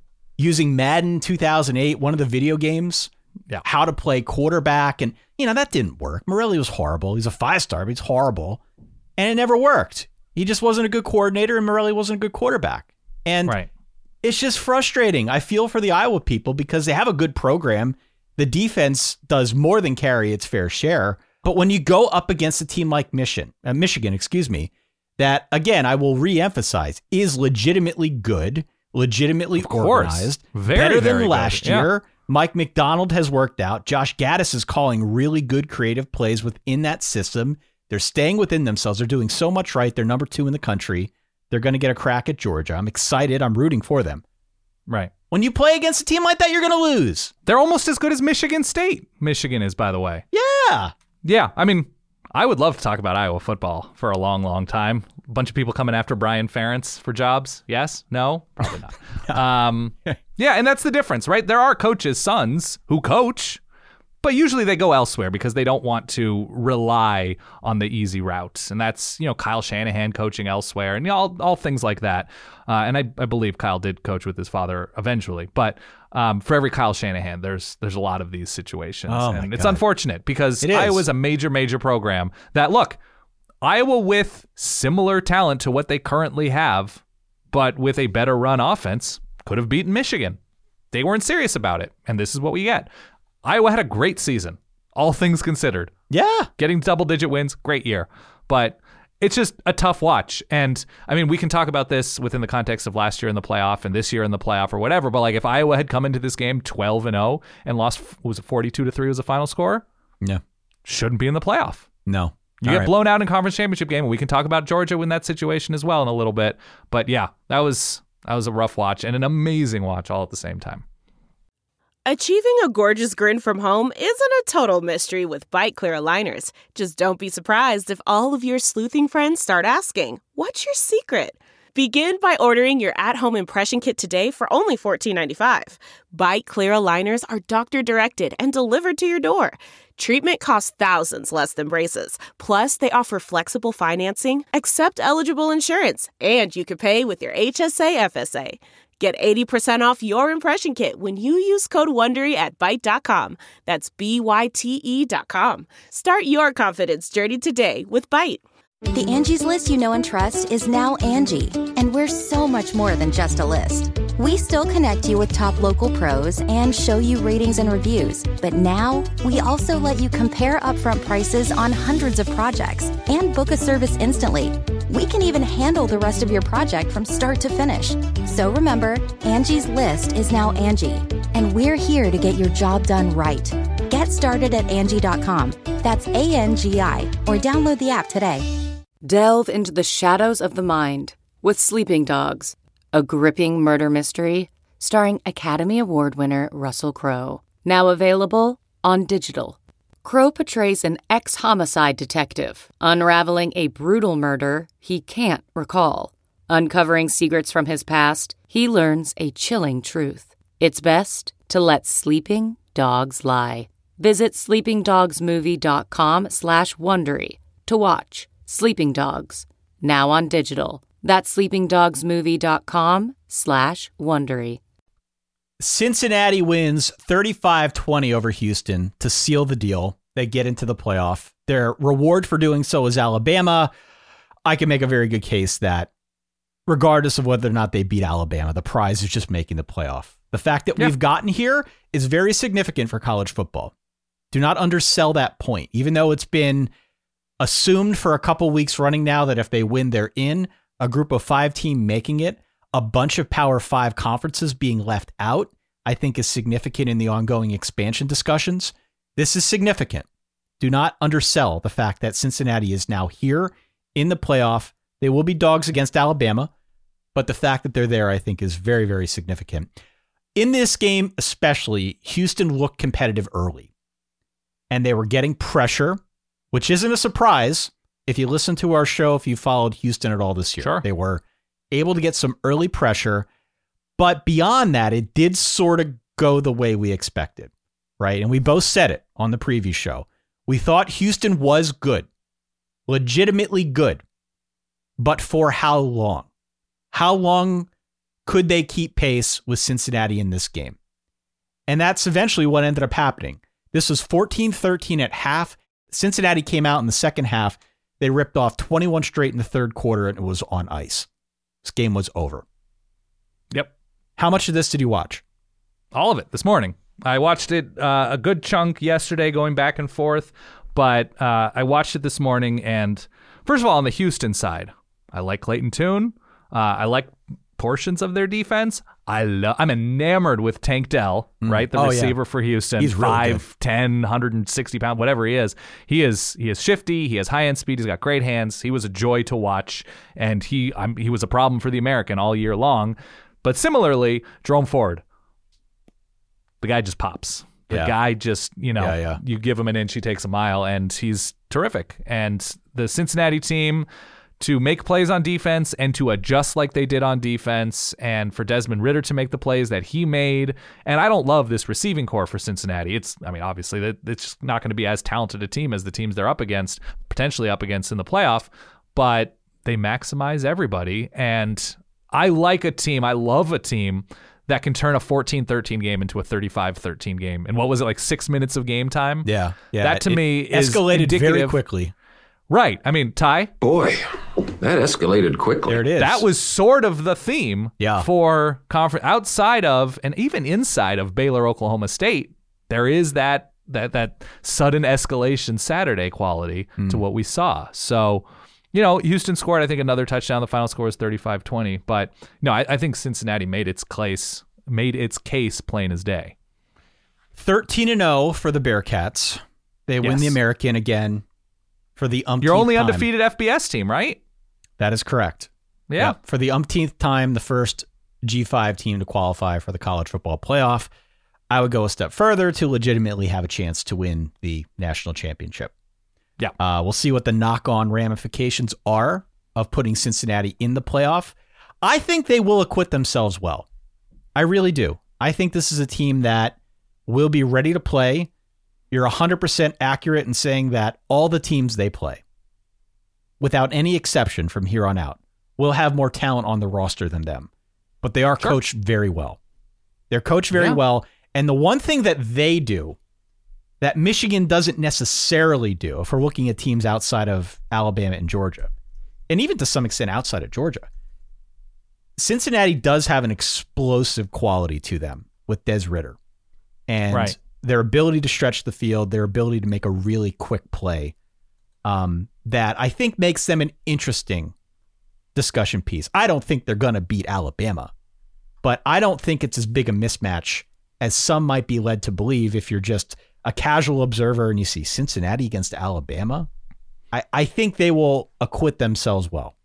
using Madden two thousand eight, one of the video games, yeah. how to play quarterback. And, you know, that didn't work. Morelli was horrible. He's a five-star, but he's horrible. And it never worked. He just wasn't a good coordinator, and Morelli wasn't a good quarterback. And right. it's just frustrating. I feel for the Iowa people because they have a good program. The defense does more than carry its fair share. But when you go up against a team like Michigan, uh, Michigan, excuse me, that, again, I will reemphasize, is legitimately good, legitimately of course. organized, very, better than very last good. Yeah. year. Mike McDonald has worked out. Josh Gaddis is calling really good creative plays within that system. They're staying within themselves. They're doing so much right. They're number two in the country. They're going to get a crack at Georgia. I'm excited. I'm rooting for them. Right. When you play against a team like that, you're going to lose. They're almost as good as Michigan State. Michigan is, by the way. Yeah. Yeah. I mean, I would love to talk about Iowa football for a long, long time. A bunch of people coming after Brian Ferentz for jobs. Yes? No? Probably not. yeah. Um, yeah, and that's the difference, right? There are coaches' sons who coach, but usually they go elsewhere because they don't want to rely on the easy route. And that's, you know, Kyle Shanahan coaching elsewhere and you know, all, all things like that. Uh, and I, I believe Kyle did coach with his father eventually. But um, for every Kyle Shanahan, there's there's a lot of these situations. Oh and my it's God. unfortunate because It is. Iowa's a major, major program that, look, Iowa with similar talent to what they currently have, but with a better run offense, could have beaten Michigan. They weren't serious about it, and this is what we get. Iowa had a great season, all things considered. Yeah. Getting double-digit wins, great year. But it's just a tough watch. And, I mean, we can talk about this within the context of last year in the playoff and this year in the playoff or whatever, but, like, if Iowa had come into this game twelve and oh and lost, was it forty-two to three was the final score? Yeah. Shouldn't be in the playoff. No. You All get right. blown out in conference championship game, and we can talk about Georgia in that situation as well in a little bit. But yeah, that was that was a rough watch and an amazing watch all at the same time. Achieving a gorgeous grin from home isn't a total mystery with Bite Clear aligners. Just don't be surprised if all of your sleuthing friends start asking, "What's your secret?" Begin by ordering your at-home impression kit today for only fourteen ninety-five. Bite Clear aligners are doctor-directed and delivered to your door. Treatment costs thousands less than braces. Plus, they offer flexible financing, accept eligible insurance, and you can pay with your H S A F S A. Get eighty percent off your impression kit when you use code WONDERY at byte dot com. That's B Y T E dot com. Start your confidence journey today with Byte. The Angie's List you know and trust is now Angie, and we're so much more than just a list. We still connect you with top local pros and show you ratings and reviews, but now we also let you compare upfront prices on hundreds of projects and book a service instantly. We can even handle the rest of your project from start to finish. So remember, Angie's List is now Angie, and we're here to get your job done right. Get started at Angie dot com. That's A N G I, or download the app today. Delve into the shadows of the mind with Sleeping Dogs, a gripping murder mystery starring Academy Award winner Russell Crowe. Now available on digital. Crowe portrays an ex-homicide detective unraveling a brutal murder he can't recall. Uncovering secrets from his past, he learns a chilling truth. It's best to let sleeping dogs lie. Visit sleepingdogsmovie.com slash Wondery to watch Sleeping Dogs, now on digital. That's sleepingdogsmovie.com slash Wondery. Cincinnati wins thirty-five twenty over Houston to seal the deal. They get into the playoff. Their reward for doing so is Alabama. I can make a very good case that regardless of whether or not they beat Alabama, the prize is just making the playoff. The fact that Yeah. we've gotten here is very significant for college football. Do not undersell that point, even though it's been assumed for a couple weeks running now that if they win, they're in. A group of five team making it, a bunch of Power Five conferences being left out, I think is significant in the ongoing expansion discussions. This is significant. Do not undersell the fact that Cincinnati is now here in the playoff. They will be dogs against Alabama, but the fact that they're there, I think, is very, very significant. In this game, especially, Houston looked competitive early, and they were getting pressure, which isn't a surprise. If you listen to our show, if you followed Houston at all this year, Sure. they were able to get some early pressure. But beyond that, it did sort of go the way we expected, right? And we both said it on the preview show. We thought Houston was good, legitimately good. but for how long? How long could they keep pace with Cincinnati in this game? And that's eventually what ended up happening. This was fourteen thirteen at half. Cincinnati came out in the second half. They ripped off twenty-one straight in the third quarter, and it was on ice. This game was over. Yep. How much of this did you watch? All of it this morning. I watched it uh, a good chunk yesterday going back and forth, but uh, I watched it this morning. And first of all, on the Houston side, I like Clayton Tune. Uh, I like portions of their defense. I love. I'm enamored with Tank Dell, mm. right? The oh, receiver yeah. for Houston. He's really five ten, one hundred sixty pounds, whatever he is. He is he is shifty. He has high end speed. He's got great hands. He was a joy to watch, and he I'm, he was a problem for the American all year long. But similarly, Jerome Ford, the guy just pops. The yeah. guy just, you know, yeah, yeah. you give him an inch, he takes a mile, and he's terrific. And the Cincinnati team, to make plays on defense and to adjust like they did on defense, and for Desmond Ridder to make the plays that he made. And I don't love this receiving core for Cincinnati. It's, I mean, obviously, it's just not going to be as talented a team as the teams they're up against, potentially up against in the playoff, but they maximize everybody. And I like a team, I love a team that can turn a fourteen thirteen game into a thirty-five thirteen game. And what was it, like six minutes of game time? Yeah. yeah. That to it me is escalated indicative. very quickly. Right. I mean, Ty? Boy, that escalated quickly. There it is. That was sort of the theme yeah. for conference outside of, and even inside of Baylor, Oklahoma State. There is that that that sudden escalation Saturday quality mm. to what we saw. So, you know, Houston scored, I think, another touchdown. The final score is thirty-five twenty. But no, I, I think Cincinnati made its case, made its case plain as day. thirteen and oh for the Bearcats. They yes. win the American again. For the umpteenth Your only time. undefeated F B S team, right? That is correct. Yeah. yeah. For the umpteenth time, the first G five team to qualify for the college football playoff. I would go a step further to legitimately have a chance to win the national championship. Yeah. Uh, we'll see what the knock-on ramifications are of putting Cincinnati in the playoff. I think they will acquit themselves well. I really do. I think this is a team that will be ready to play. You're one hundred percent accurate in saying that all the teams they play, without any exception from here on out, will have more talent on the roster than them. But they are sure. coached very well. They're coached very yeah. well. And the one thing that they do that Michigan doesn't necessarily do, if we're looking at teams outside of Alabama and Georgia, and even to some extent outside of Georgia, Cincinnati does have an explosive quality to them with Des Ridder. And right. their ability to stretch the field, their ability to make a really quick play, um, that I think makes them an interesting discussion piece. I don't think they're going to beat Alabama, but I don't think it's as big a mismatch as some might be led to believe if you're just a casual observer and you see Cincinnati against Alabama. I, I think they will acquit themselves well.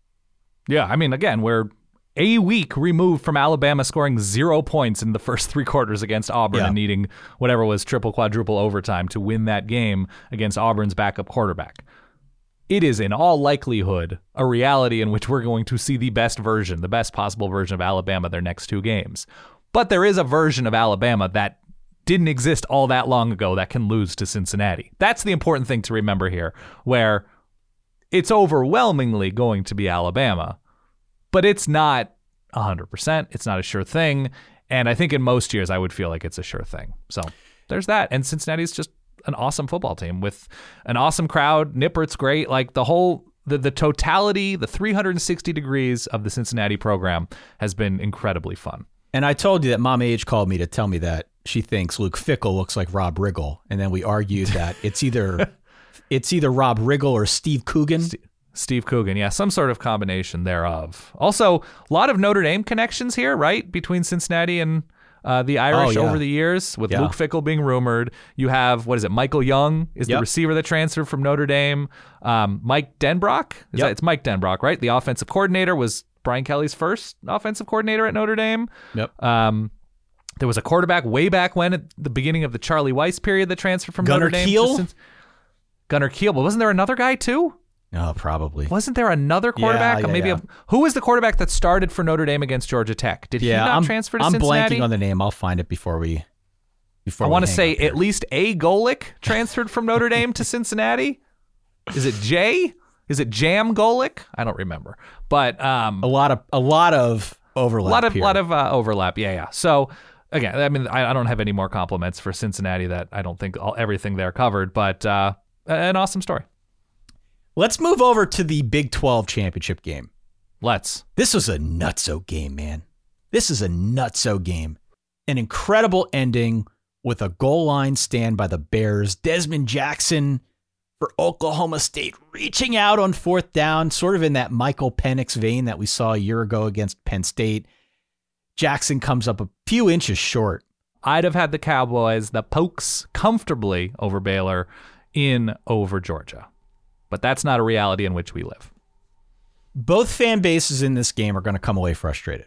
Yeah, I mean, again, we're a week removed from Alabama scoring zero points in the first three quarters against Auburn yeah. and needing whatever was triple, quadruple overtime to win that game against Auburn's backup quarterback. It is in all likelihood a reality in which we're going to see the best version, the best possible version of Alabama their next two games. But there is a version of Alabama that didn't exist all that long ago that can lose to Cincinnati. That's the important thing to remember here, where it's overwhelmingly going to be Alabama, but it's not one hundred percent. It's not a sure thing. And I think in most years, I would feel like it's a sure thing. So there's that. And Cincinnati's just an awesome football team with an awesome crowd. Nippert's great. Like the whole, the, the totality, the three hundred sixty degrees of the Cincinnati program has been incredibly fun. And I told you that Mom Age called me to tell me that she thinks Luke Fickell looks like Rob Riggle. And then we argued that it's either it's either Rob Riggle or Steve Coogan. St- Steve Coogan, yeah, some sort of combination thereof. Also, a lot of Notre Dame connections here, right? Between Cincinnati and uh, the Irish oh, yeah. over the years, with yeah. Luke Fickell being rumored. You have, what is it, Michael Young is yep. the receiver that transferred from Notre Dame. Um, Mike Denbrock, is yep. that, it's Mike Denbrock, right? The offensive coordinator was Brian Kelly's first offensive coordinator at Notre Dame. Yep. Um, there was a quarterback way back when, at the beginning of the Charlie Weiss period, that transferred from Gunnar Notre Dame. Kiel? To Cin- Gunnar Kiel, but wasn't there another guy too? Oh, probably. Wasn't there another quarterback? Yeah, yeah, Maybe yeah. A, who was the quarterback that started for Notre Dame against Georgia Tech? Did yeah, he not I'm, transfer to I'm Cincinnati? blanking on the name. I'll find it before we. Before I we want to hang say up here. at least a Golick transferred from Notre Dame to Cincinnati. Is it Jay? Is it Jam Golic? I don't remember. But um, a lot of a lot of overlap. A lot of here. lot of uh, overlap. Yeah, yeah. So again, I mean, I, I don't have any more compliments for Cincinnati. That I don't think all, everything there covered, but uh, an awesome story. Let's move over to the Big twelve championship game. Let's. This was a nutso game, man. This is a nutso game. An incredible ending with a goal line stand by the Bears. Desmond Jackson for Oklahoma State reaching out on fourth down, sort of in that Michael Penix vein that we saw a year ago against Penn State. Jackson comes up a few inches short. I'd have had the Cowboys, the Pokes, comfortably over Baylor in over Georgia. But that's not a reality in which we live. Both fan bases in this game are going to come away frustrated.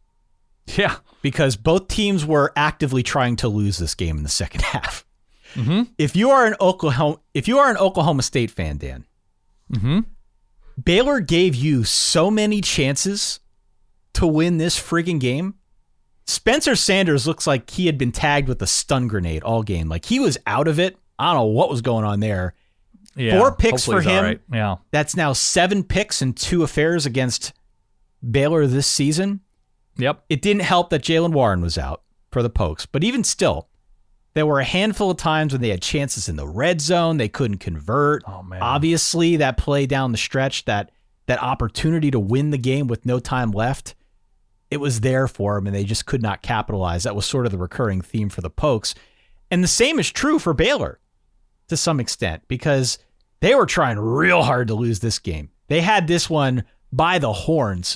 Yeah. Because both teams were actively trying to lose this game in the second half. Mm-hmm. If you are an Oklahoma, if you are an Oklahoma State fan, Dan, mm-hmm. Baylor gave you so many chances to win this friggin' game. Spencer Sanders looks like he had been tagged with a stun grenade all game. Like he was out of it. I don't know what was going on there. Yeah, Four picks for him. Right. Yeah. That's now seven picks and two affairs against Baylor this season. Yep. It didn't help that Jalen Warren was out for the Pokes, but even still, there were a handful of times when they had chances in the red zone. They couldn't convert. Oh, man. Obviously, that play down the stretch, that that opportunity to win the game with no time left, it was there for them, and they just could not capitalize. That was sort of the recurring theme for the Pokes. And the same is true for Baylor to some extent, because they were trying real hard to lose this game. They had this one by the horns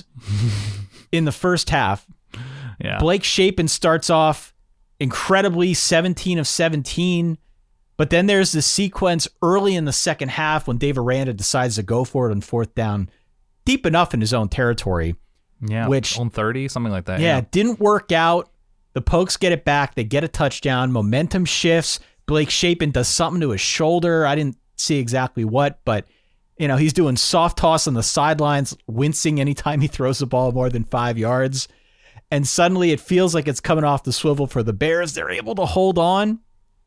in the first half. Yeah. Blake Shapen starts off incredibly seventeen of seventeen, but then there's this sequence early in the second half when Dave Aranda decides to go for it on fourth down, deep enough in his own territory. Yeah, which on thirty, something like that. Yeah, Yeah, it didn't work out. The Pokes get it back. They get a touchdown. Momentum shifts. Blake Shapen does something to his shoulder. I didn't see exactly what, but you know, he's doing soft toss on the sidelines, wincing anytime he throws the ball more than five yards. And suddenly it feels like it's coming off the swivel for the Bears. They're able to hold on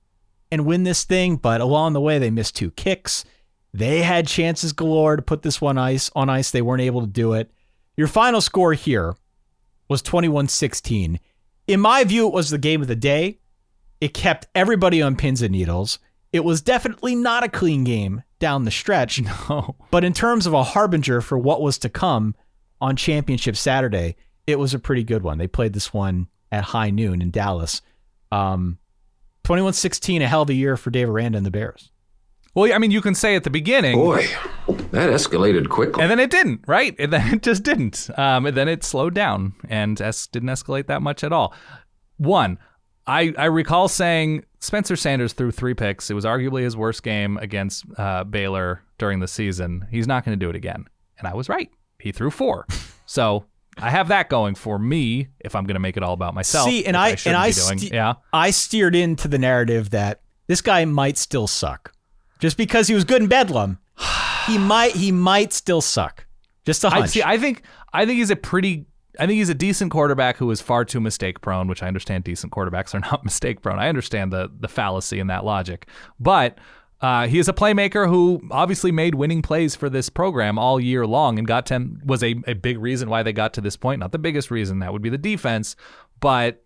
and win this thing, but along the way they missed two kicks. They had chances galore to put this one ice on ice. They weren't able to do it. Your final score here was twenty-one sixteen. In my view, it was the game of the day. It kept everybody on pins and needles. It was definitely not a clean game down the stretch. No. But in terms of a harbinger for what was to come on Championship Saturday, it was a pretty good one. They played this one at high noon in Dallas. Um, twenty-one sixteen, a hell of a year for Dave Aranda and the Bears. Well, I mean, you can say at the beginning. Boy, that escalated quickly. And then it didn't, right? And then it just didn't. Um, and then it slowed down and es- didn't escalate that much at all. One, I, I recall saying Spencer Sanders threw three picks. It was arguably his worst game against uh, Baylor during the season. He's not going to do it again. And I was right. He threw four. So I have that going for me if I'm going to make it all about myself. See, and I, I and I, doing. ste- yeah. I steered into the narrative that this guy might still suck. Just because he was good in Bedlam, he might he might still suck. Just a hunch. I see. I think I think he's a pretty. I think he's a decent quarterback who is far too mistake prone. Which I understand. Decent quarterbacks are not mistake prone. I understand the the fallacy in that logic, but uh, he is a playmaker who obviously made winning plays for this program all year long and got ten was a a big reason why they got to this point. Not the biggest reason. That would be the defense, but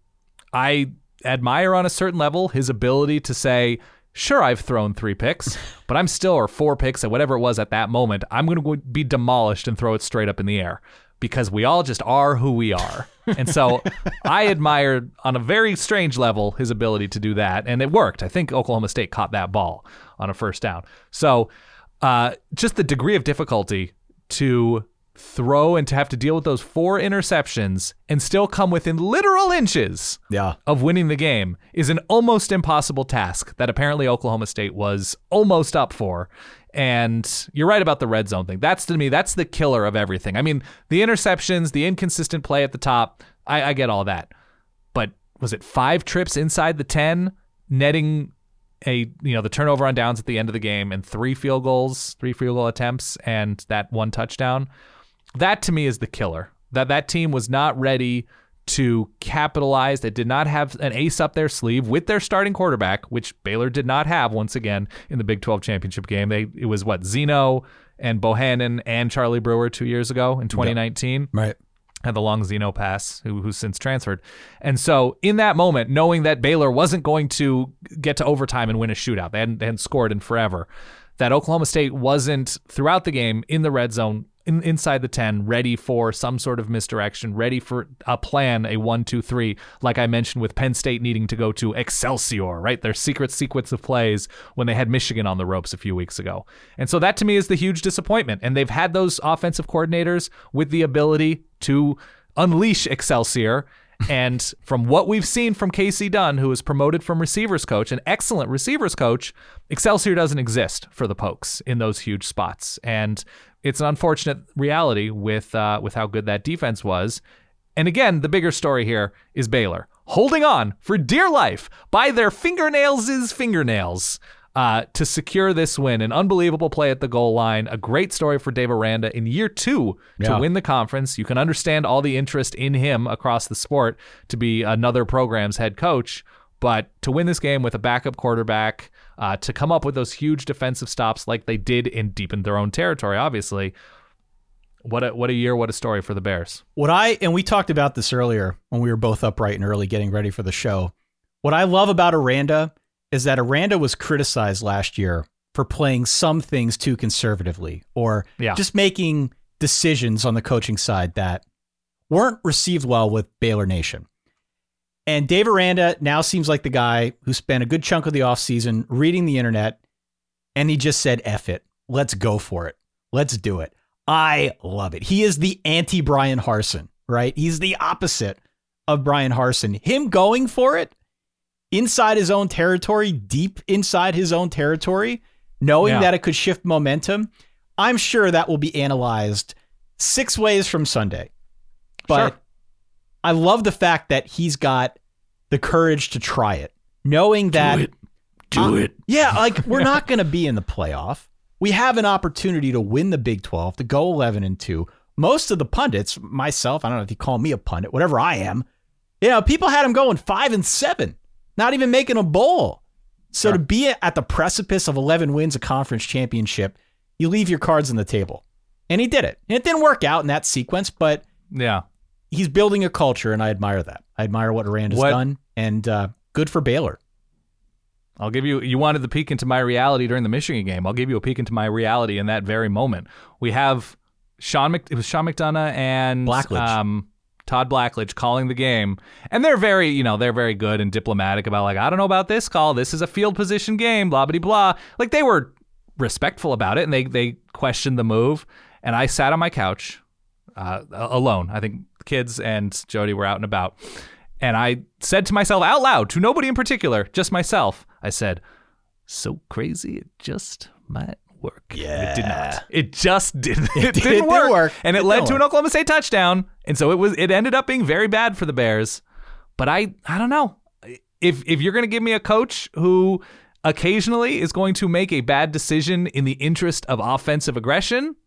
I admire on a certain level his ability to say, sure, I've thrown three picks, but I'm still, or four picks, or whatever it was at that moment, I'm going to be demolished and throw it straight up in the air because we all just are who we are. And so I admired on a very strange level his ability to do that, and it worked. I think Oklahoma State caught that ball on a first down. So uh, just the degree of difficulty to throw and to have to deal with those four interceptions and still come within literal inches yeah. of winning the game is an almost impossible task that apparently Oklahoma State was almost up for. And you're right about the red zone thing. That's, to me, that's the killer of everything. I mean, the interceptions, the inconsistent play at the top, I, I get all that. But was it five trips inside the ten, netting a you know the turnover on downs at the end of the game and three field goals, three field goal attempts, and that one touchdown? That to me is the killer. That that team was not ready to capitalize. They did not have an ace up their sleeve with their starting quarterback, which Baylor did not have once again in the Big twelve championship game. They it was what Zeno and Bohannon and Charlie Brewer two years ago in twenty nineteen. Yep. Right. Had the long Zeno pass, who, who's since transferred. And so in that moment, knowing that Baylor wasn't going to get to overtime and win a shootout, they hadn't, they hadn't scored in forever, that Oklahoma State wasn't, throughout the game, in the red zone, in, inside the ten, ready for some sort of misdirection, ready for a plan, a one, two, three, like I mentioned with Penn State needing to go to Excelsior, right? Their secret sequence of plays when they had Michigan on the ropes a few weeks ago. And so that to me is the huge disappointment. And they've had those offensive coordinators with the ability to unleash Excelsior. And from what we've seen from Casey Dunn, who was promoted from receivers coach, an excellent receivers coach, Excelsior doesn't exist for the Pokes in those huge spots. And it's an unfortunate reality with uh, with how good that defense was. And again, the bigger story here is Baylor holding on for dear life by their fingernails' fingernails uh, to secure this win. An unbelievable play at the goal line. A great story for Dave Aranda in year two to Yeah. win the conference. You can understand all the interest in him across the sport to be another program's head coach. But to win this game with a backup quarterback, uh, to come up with those huge defensive stops like they did and deepen their own territory, obviously, what a what a year, what a story for the Bears. What I, and we talked about this earlier when we were both up bright and early getting ready for the show. What I love about Aranda is that Aranda was criticized last year for playing some things too conservatively or Yeah. just making decisions on the coaching side that weren't received well with Baylor Nation. And Dave Aranda now seems like the guy who spent a good chunk of the offseason reading the internet, and he just said, F it. Let's go for it. Let's do it. I love it. He is the anti-Brian Harsin, right? He's the opposite of Brian Harsin. Him going for it inside his own territory, deep inside his own territory, knowing Yeah. that it could shift momentum, I'm sure that will be analyzed six ways from Sunday. But Sure. I love the fact that he's got the courage to try it, knowing that. Do it. Do Uh, it. Yeah, like we're not going to be in the playoff. We have an opportunity to win the Big twelve, to go eleven and two. Most of the pundits, myself, I don't know if you call me a pundit, whatever I am, you know, people had him going five and seven, not even making a bowl. So to be at the precipice of eleven wins, a conference championship, you leave your cards on the table. And he did it. And it didn't work out in that sequence, but Yeah. he's building a culture, and I admire that. I admire what Aranda's What- done, and uh, good for Baylor. I'll give you, you wanted the peek into my reality during the Michigan game. I'll give you a peek into my reality in that very moment. We have Sean, Mc, it was Sean McDonough and Blackledge. Um, Todd Blackledge calling the game. And they're very, you know, they're very good and diplomatic about like, I don't know about this call. This is a field position game, blah, blah, blah. Like they were respectful about it and they, they questioned the move. And I sat on my couch uh, alone. I think kids and Jody were out and about. And I said to myself out loud, to nobody in particular, just myself, I said, so crazy, it just might work. Yeah. It did not. It just didn't. It, It didn't didn't work. work. And it, It led didn't to an work. Oklahoma State touchdown. And so it was. It ended up being very bad for the Bears. But I, I don't know. If if you're going to give me a coach who occasionally is going to make a bad decision in the interest of offensive aggression,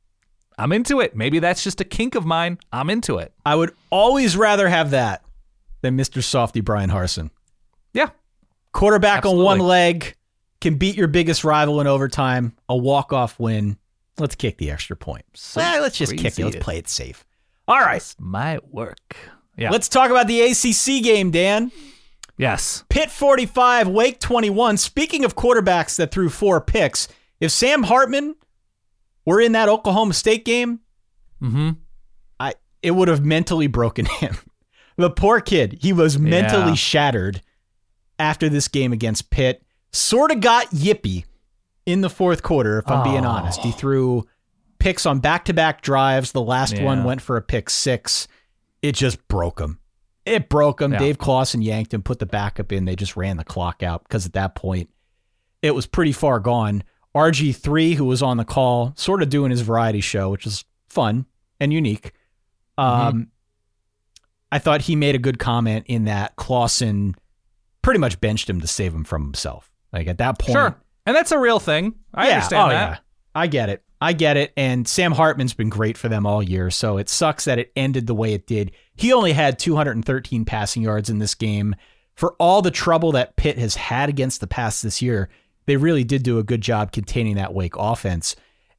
I'm into it. Maybe that's just a kink of mine. I'm into it. I would always rather have that than Mister Softy Brian Harsin. Yeah. Quarterback Absolutely. on one leg, can beat your biggest rival in overtime, a walk-off win. Let's kick the extra point. So well, let's just kick it. crazy. Let's play it safe. All right. This might work. Yeah. Let's talk about the A C C game, Dan. Yes. Pitt forty-five, Wake twenty-one. Speaking of quarterbacks that threw four picks, if Sam Hartman were in that Oklahoma State game, Mm-hmm. I it would have mentally broken him. The poor kid, he was mentally Yeah. shattered after this game against Pitt. Sort of got yippy in the fourth quarter, if I'm being Oh. honest. He threw picks on back-to-back drives. The last Yeah. one went for a pick six. It just broke him. It broke him. Yeah. Dave Clawson yanked him, put the backup in. They just ran the clock out because at that point, it was pretty far gone. R G three, who was on the call, sort of doing his variety show, which was fun and unique. Um, Mm-hmm. I thought he made a good comment in that Clawson pretty much benched him to save him from himself. Like at that point. Sure. And that's a real thing. I Yeah, understand oh, that. yeah. I get it. I get it. And Sam Hartman's been great for them all year. So it sucks that it ended the way it did. He only had two hundred thirteen passing yards in this game. For all the trouble that Pitt has had against the pass this year, they really did do a good job containing that Wake offense.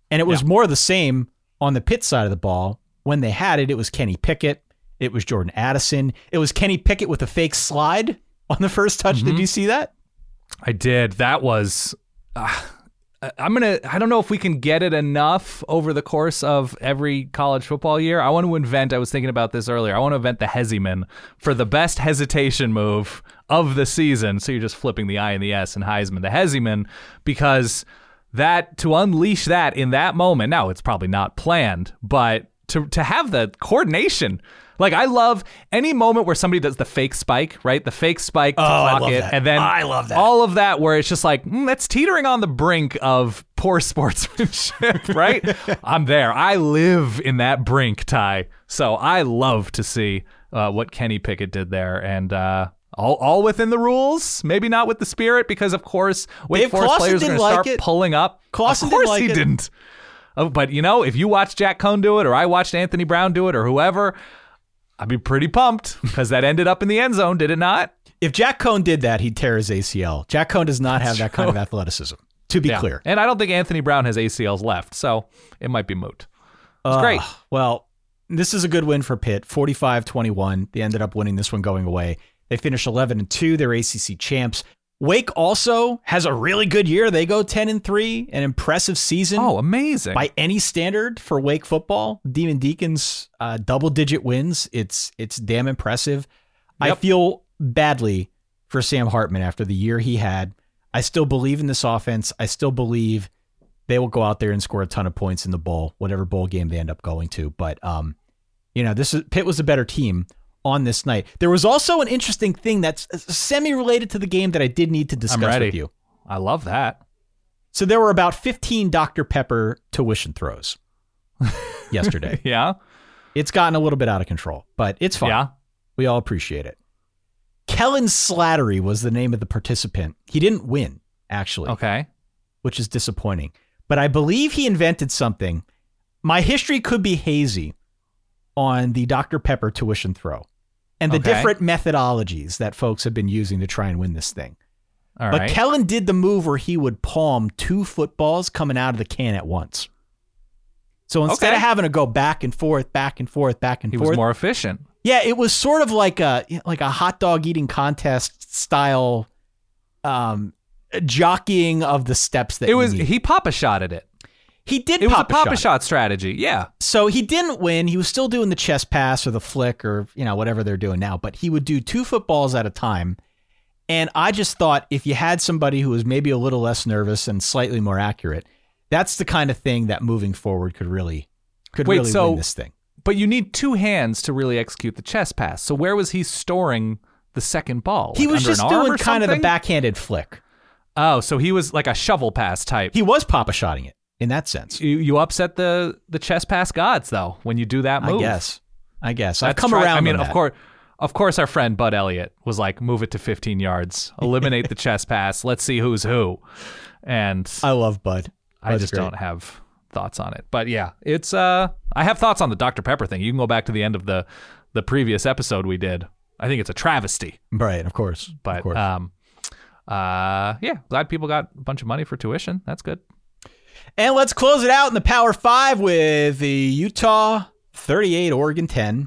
And it was Yeah. more of the same on the Pitt side of the ball. When they had it, it was Kenny Pickett. It was Jordan Addison. It was Kenny Pickett with a fake slide on the first touch. Mm-hmm. Did you see that? I did. That was. Uh, I'm gonna. I don't know if we can get it enough over the course of every college football year. I want to invent. I was thinking about this earlier. I want to invent the Heisman for the best hesitation move of the season. So you're just flipping the I and the S in Heisman, the Heisman, because that to unleash that in that moment. Now it's probably not planned, but to to have the coordination. Like, I love any moment where somebody does the fake spike, right? The fake spike to Oh, I clock love it. that. And then I love that. all of that where it's just like, mm, that's teetering on the brink of poor sportsmanship, right? I'm there. I live in that brink, Ty. So I love to see uh, what Kenny Pickett did there. And uh, all, all within the rules, maybe not with the spirit, because, of course, Wake Dave Forest Clawson players are going didn't to like start it. pulling up. Clawson of course didn't like he it. didn't. Oh, but, you know, if you watch Jack Cohn do it, or I watched Anthony Brown do it, or whoever, I'd be pretty pumped because that ended up in the end zone, did it not? If Jack Cohn did that, he'd tear his A C L. Jack Cohn does not have that kind of athleticism, to be Yeah. clear. And I don't think Anthony Brown has A C Ls left, so it might be moot. It's Uh, great. Well, this is a good win for Pitt, forty-five twenty-one. They ended up winning this one going away. They finished eleven and two. They're A C C champs. Wake also has a really good year. They go ten and three, an impressive season. Oh, amazing. By any standard for Wake football. Demon Deacons, uh, double-digit wins. It's it's damn impressive. I Yep. feel badly for Sam Hartman after the year he had. I still believe in this offense. I still believe they will go out there and score a ton of points in the bowl, whatever bowl game they end up going to. But, um, you know, this is Pitt was a better team on this night. There was also an interesting thing that's semi-related to the game that I did need to discuss I'm ready. with you. I love that. So there were about fifteen Doctor Pepper tuition throws yesterday. Yeah. It's gotten a little bit out of control, but it's fine. Yeah. We all appreciate it. Kellen Slattery was the name of the participant. He didn't win, actually. Okay. Which is disappointing. But I believe he invented something. My history could be hazy on the Doctor Pepper tuition throw and the Okay. different methodologies that folks have been using to try and win this thing. All but right. Kellen did the move where he would palm two footballs coming out of the can at once. So instead Okay. of having to go back and forth, back and forth, back and He forth, was more efficient. yeah, it was sort of like a like a hot dog eating contest style um, jockeying of the steps that It you was need. he papa shotted it. He did It was a pop papa shot. shot strategy. Yeah. So he didn't win. He was still doing the chest pass or the flick or, you know, whatever they're doing now. But he would do two footballs at a time. And I just thought if you had somebody who was maybe a little less nervous and slightly more accurate, that's the kind of thing that moving forward could really could Wait, really so win this thing. But you need two hands to really execute the chest pass. So where was he storing the second ball? He Like was under just an arm doing or kind of the something? backhanded flick. Oh, so he was like a shovel pass type. He was papa shotting it in that sense. You, you upset the the chest pass gods though when you do that move. I guess. I guess. I've That's come try- around I mean, on of that. course, of course, our friend Bud Elliott was like, "Move it to fifteen yards, eliminate the chest pass. Let's see who's who." And I love Bud. I Bud's just great. don't have thoughts on it. But yeah, it's uh, I have thoughts on the Doctor Pepper thing. You can go back to the end of the the previous episode we did. I think it's a travesty. Right, of course. But of course. um, uh, yeah, glad people got a bunch of money for tuition. That's good. And let's close it out in the Power Five with the Utah thirty-eight, Oregon ten.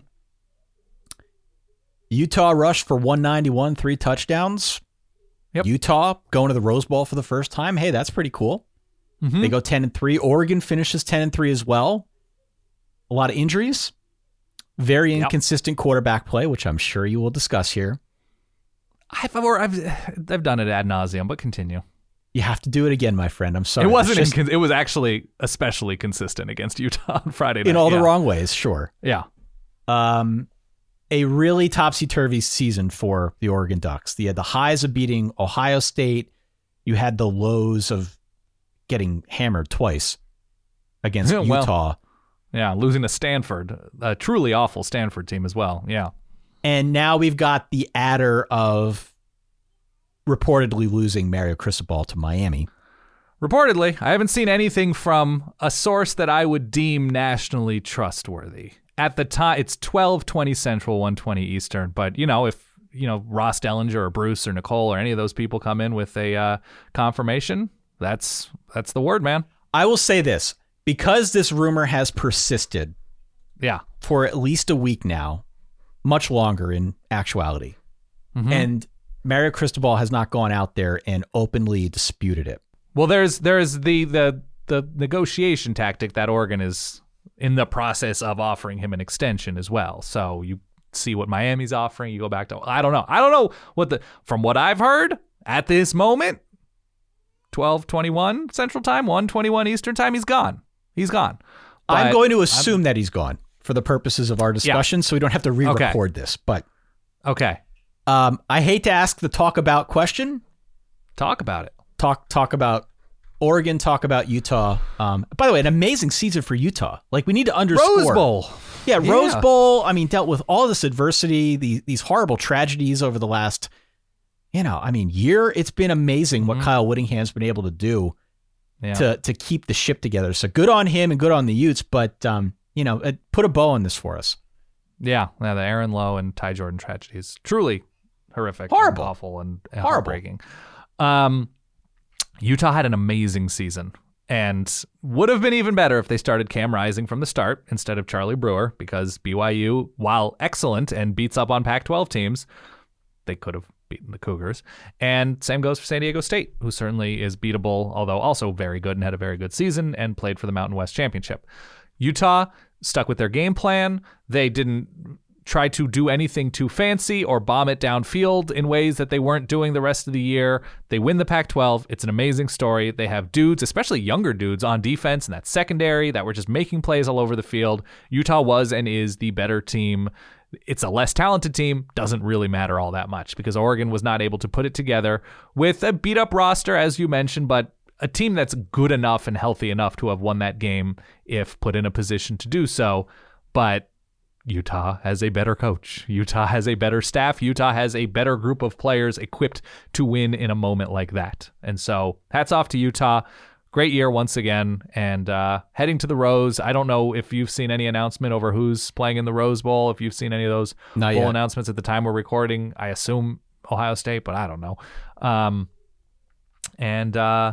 Utah rushed for one ninety-one, three touchdowns. Yep. Utah going to the Rose Bowl for the first time. Hey, that's pretty cool. Mhm. They go ten and three. Oregon finishes ten and three as well. A lot of injuries. Very Yep. inconsistent quarterback play, which I'm sure you will discuss here. I've or I've I've done it ad nauseum, but continue. You have to do it again, my friend. I'm sorry. It wasn't. It's just Incon- it was actually especially consistent against Utah on Friday night. in all yeah. the wrong ways, sure. Yeah. Um, a really topsy-turvy season for the Oregon Ducks. You had the highs of beating Ohio State. You had the lows of getting hammered twice against Yeah, well, Utah. Yeah, losing to Stanford, a truly awful Stanford team as well. Yeah. And now we've got the adder of reportedly losing Mario Cristobal to Miami. Reportedly, I haven't seen anything from a source that I would deem nationally trustworthy. At the time, it's twelve twenty Central, one twenty Eastern. But, you know, if, you know, Ross Dellinger or Bruce or Nicole or any of those people come in with a uh, confirmation, that's that's the word, man. I will say this. because this rumor has persisted yeah. for at least a week now, much longer in actuality, Mm-hmm. and Mario Cristobal has not gone out there and openly disputed it. Well, there's there's the the the negotiation tactic that Oregon is in the process of offering him an extension as well. So you see what Miami's offering, you go back to I don't know. I don't know what the from what I've heard at this moment, twelve twenty-one Central Time, one twenty-one Eastern Time, he's gone. He's gone. I'm But going to assume I'm, that he's gone for the purposes of our discussion, yeah. so we don't have to re-record okay. this. But okay, um, I hate to ask the talk about question. Talk about it. Talk talk about Oregon. Talk about Utah. Um, by the way, an amazing season for Utah. Like we need to underscore Rose Bowl. Yeah, yeah. Rose Bowl. I mean, dealt with all this adversity, these these horrible tragedies over the last, you know, I mean, year. It's been amazing what mm-hmm. Kyle Whittingham's been able to do. Yeah. To to keep the ship together. So good on him and good on the Utes, but um, you know, uh, put a bow on this for us. Yeah, yeah, the Aaron Lowe and Ty Jordan tragedy is truly horrific, horrible, and awful, and, and horrible. heartbreaking. Um, Utah had an amazing season and would have been even better if they started Cam Rising from the start instead of Charlie Brewer, because B Y U, while excellent and beats up on Pac twelve teams, they could have beaten the Cougars. And same goes for San Diego State, who certainly is beatable, although also very good and had a very good season and played for the Mountain West Championship. Utah stuck with their game plan. They didn't try to do anything too fancy or bomb it downfield in ways that they weren't doing the rest of the year. They win the Pac twelve. It's an amazing story. They have dudes, especially younger dudes, on defense and that secondary that were just making plays all over the field. Utah was and is the better team. It's a less talented team, doesn't really matter all that much because Oregon was not able to put it together with a beat-up roster, as you mentioned, but a team that's good enough and healthy enough to have won that game if put in a position to do so. But Utah has a better coach. Utah has a better staff. Utah has a better group of players equipped to win in a moment like that. And so hats off to Utah. Great year once again, and uh, heading to the Rose. I don't know if you've seen any announcement over who's playing in the Rose Bowl, if you've seen any of those Not bowl yet. announcements at the time we're recording. I assume Ohio State, but I don't know. Um, and uh,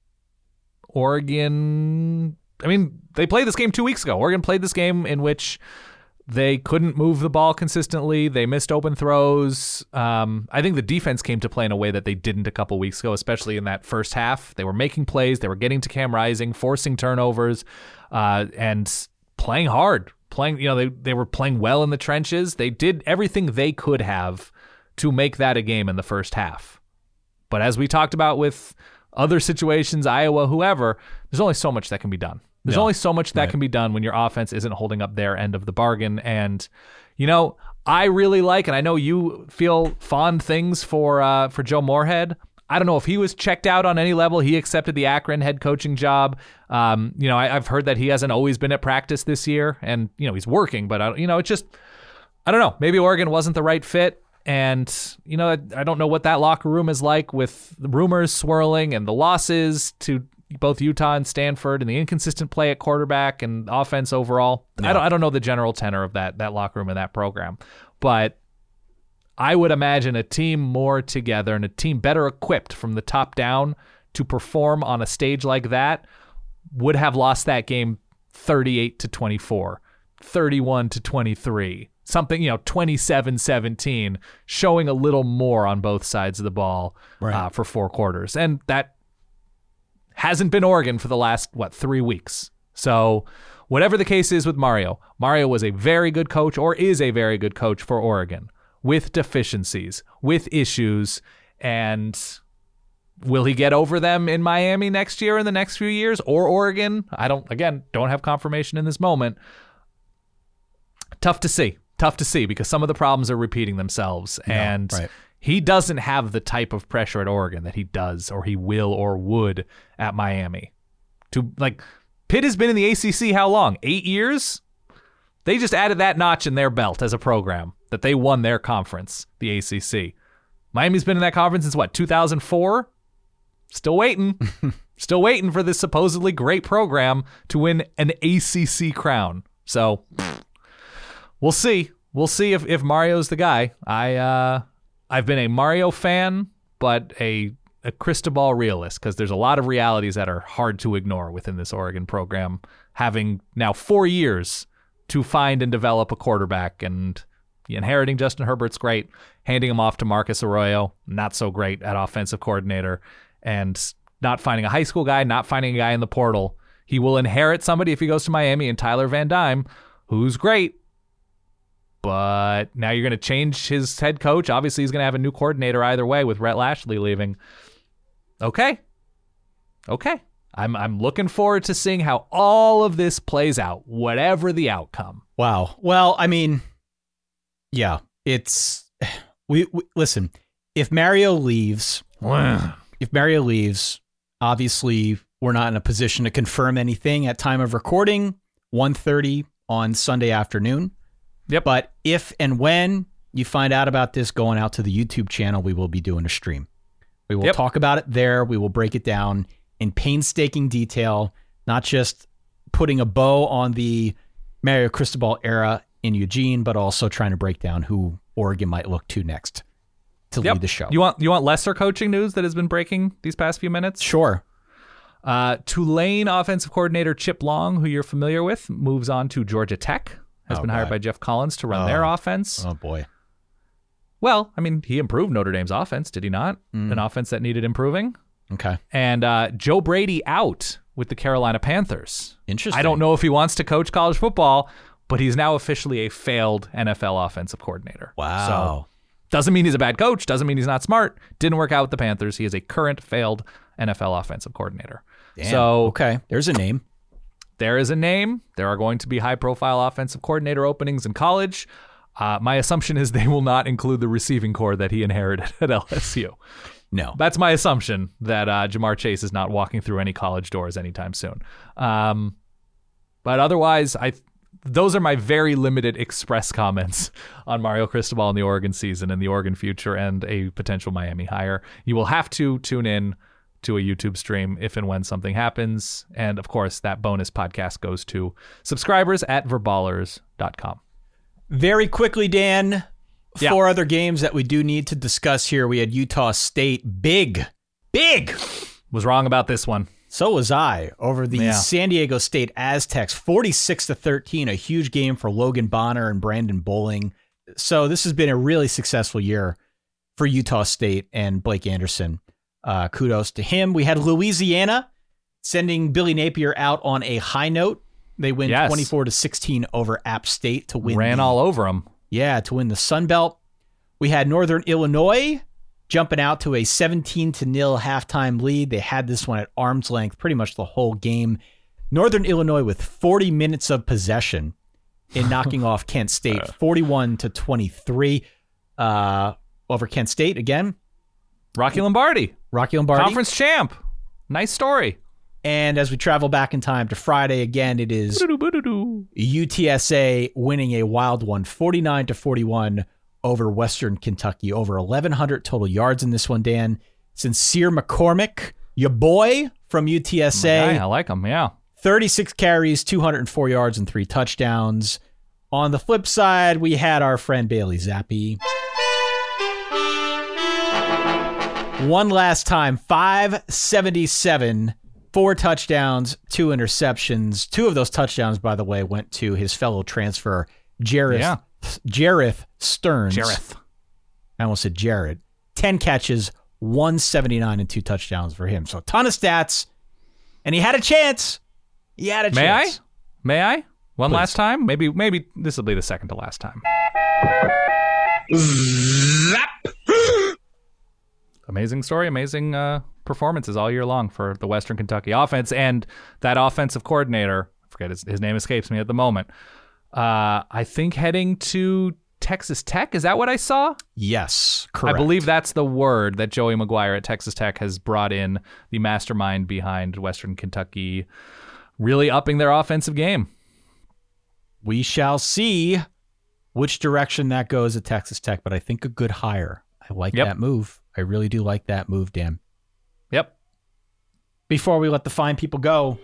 Oregon, I mean, they played this game two weeks ago. Oregon played this game in which they couldn't move the ball consistently. They missed open throws. Um, I think the defense came to play in a way that they didn't a couple weeks ago, especially in that first half. They were making plays. They were getting to Cam Rising, forcing turnovers, uh, and playing hard. Playing, you know, they, they were playing well in the trenches. They did everything they could have to make that a game in the first half. But as we talked about with other situations, Iowa, whoever, there's only so much that can be done. There's Yeah. only so much that Right. can be done when your offense isn't holding up their end of the bargain. And, you know, I really like, and I know you feel fond things for uh, for Joe Moorhead. I don't know if he was checked out on any level. He accepted the Akron head coaching job. Um, you know, I, I've heard that he hasn't always been at practice this year, and you know he's working, but I, you know, it's just I don't know. Maybe Oregon wasn't the right fit. And, you know, I, I don't know what that locker room is like with the rumors swirling and the losses to both Utah and Stanford and the inconsistent play at quarterback and offense overall. Yeah. I don't I don't know the general tenor of that that locker room and that program. But I would imagine a team more together and a team better equipped from the top down to perform on a stage like that would have lost that game thirty-eight to twenty-four, thirty-one to twenty-three. Something, you know, twenty-seven seventeen, showing a little more on both sides of the ball Right. uh, for four quarters. And that hasn't been Oregon for the last, what, three weeks. So whatever the case is with Mario, Mario was a very good coach or is a very good coach for Oregon with deficiencies, with issues, and will he get over them in Miami next year, in the next few years, or Oregon? I don't, again, don't have confirmation in this moment. Tough to see. Tough to see because some of the problems are repeating themselves. Yeah, and right. he doesn't have the type of pressure at Oregon that he does or he will or would at Miami. To like Pitt has been in the A C C how long? Eight years? They just added that notch in their belt as a program that they won their conference, the A C C. Miami's been in that conference since what, two thousand four? Still waiting. Still waiting for this supposedly great program to win an A C C crown. So we'll see. We'll see if, if Mario's the guy. I uh, I've been a Mario fan, but a a Cristobal realist because there's a lot of realities that are hard to ignore within this Oregon program, having now four years to find and develop a quarterback. And inheriting Justin Herbert's great. Handing him off to Marcus Arroyo, not so great at offensive coordinator. And not finding a high school guy, not finding a guy in the portal. He will inherit somebody if he goes to Miami and Tyler Van Dyne, who's great. But now you're going to change his head coach. Obviously, he's going to have a new coordinator either way with Rhett Lashlee leaving. Okay. Okay. I'm I'm looking forward to seeing how all of this plays out, whatever the outcome. Wow. Well, I mean, yeah, it's we, we listen, if Mario leaves, if Mario leaves, obviously we're not in a position to confirm anything at time of recording, one thirty on Sunday afternoon. Yep. But if and when you find out about this going out to the YouTube channel, we will be doing a stream. We will Yep. talk about it there. We will break it down in painstaking detail, not just putting a bow on the Mario Cristobal era in Eugene, but also trying to break down who Oregon might look to next to Yep. lead the show. You want you want lesser coaching news that has been breaking these past few minutes? Sure. Uh, Tulane offensive coordinator Chip Long, who you're familiar with, moves on to Georgia Tech. Has Oh, been hired God. by Jeff Collins to run Oh. their offense. Oh, boy. Well, I mean, he improved Notre Dame's offense, did he not? Mm. An offense that needed improving. Okay. And uh, Joe Brady out with the Carolina Panthers. Interesting. I don't know if he wants to coach college football, but he's now officially a failed N F L offensive coordinator. Wow. So doesn't mean he's a bad coach. Doesn't mean he's not smart. Didn't work out with the Panthers. He is a current failed N F L offensive coordinator. Damn. So okay, there's a name. There is a name. There are going to be high-profile offensive coordinator openings in college. Uh, my assumption is they will not include the receiving core that he inherited at L S U. No. That's my assumption, that uh, Jamar Chase is not walking through any college doors anytime soon. Um, but otherwise, I those are my very limited express comments on Mario Cristobal and the Oregon season and the Oregon future and a potential Miami hire. You will have to tune in to a YouTube stream if and when something happens. And of course, that bonus podcast goes to subscribers at verballers dot com. Very quickly, Dan, Yeah. four other games that we do need to discuss here. We had Utah State. Big, big. Was wrong about this one. So was I over the Yeah. San Diego State Aztecs, forty-six to thirteen, a huge game for Logan Bonner and Brandon Bowling. So this has been a really successful year for Utah State and Blake Anderson. Uh, kudos to him. We had Louisiana sending Billy Napier out on a high note. They win Yes. twenty-four to sixteen over App State to win. Ran the, all over them. Yeah, to win the Sun Belt. We had Northern Illinois jumping out to a seventeen to nil halftime lead. They had this one at arm's length pretty much the whole game. Northern Illinois with forty minutes of possession in knocking off Kent State, forty-one to twenty-three uh, over Kent State again. Rocky Lombardi. Rocky Lombardi. Conference champ. Nice story. And as we travel back in time to Friday again, it is U T S A winning a wild one, forty-nine to forty-one over Western Kentucky. Over eleven hundred total yards in this one, Dan. Sincere McCormick, your boy from U T S A. My guy, I like him, yeah. thirty-six carries, two hundred four yards, and three touchdowns. On the flip side, we had our friend Bailey Zappi. One last time, five seventy-seven, four touchdowns, two interceptions. Two of those touchdowns, by the way, went to his fellow transfer, Jareth, Yeah. Jareth Stearns. Jareth. I almost said Jared. ten catches, one seventy-nine, and two touchdowns for him. So a ton of stats, and he had a chance. He had a May I? chance. May I? One Please. last time? Maybe maybe this will be the second to last time. Zap! Amazing story, amazing uh, performances all year long for the Western Kentucky offense. And that offensive coordinator, I forget his, his name escapes me at the moment, uh, I think heading to Texas Tech. Is that what I saw? Yes, correct. I believe that's the word that Joey McGuire at Texas Tech has brought in, the mastermind behind Western Kentucky, really upping their offensive game. We shall see which direction that goes at Texas Tech, but I think a good hire. I like Yep. that move. I really do like that move, Dan. Yep. Before we let the fine people go,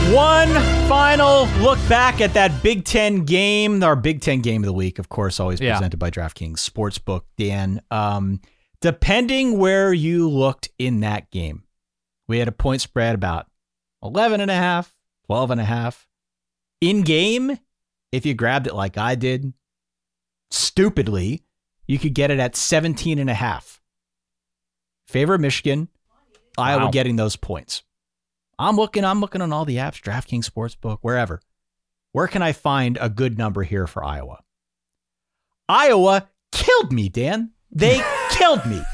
One final look back at that Big Ten game, our Big Ten game of the week, of course, always Yeah. presented by DraftKings Sportsbook. Dan, um, depending where you looked in that game, we had a point spread about eleven and a half, twelve and a half. In game, if you grabbed it like I did, stupidly, you could get it at seventeen and a half. Favor Michigan, Iowa Wow. getting those points. I'm looking, I'm looking on all the apps, DraftKings Sportsbook, wherever. Where can I find a good number here for Iowa? Iowa killed me, Dan. They killed me.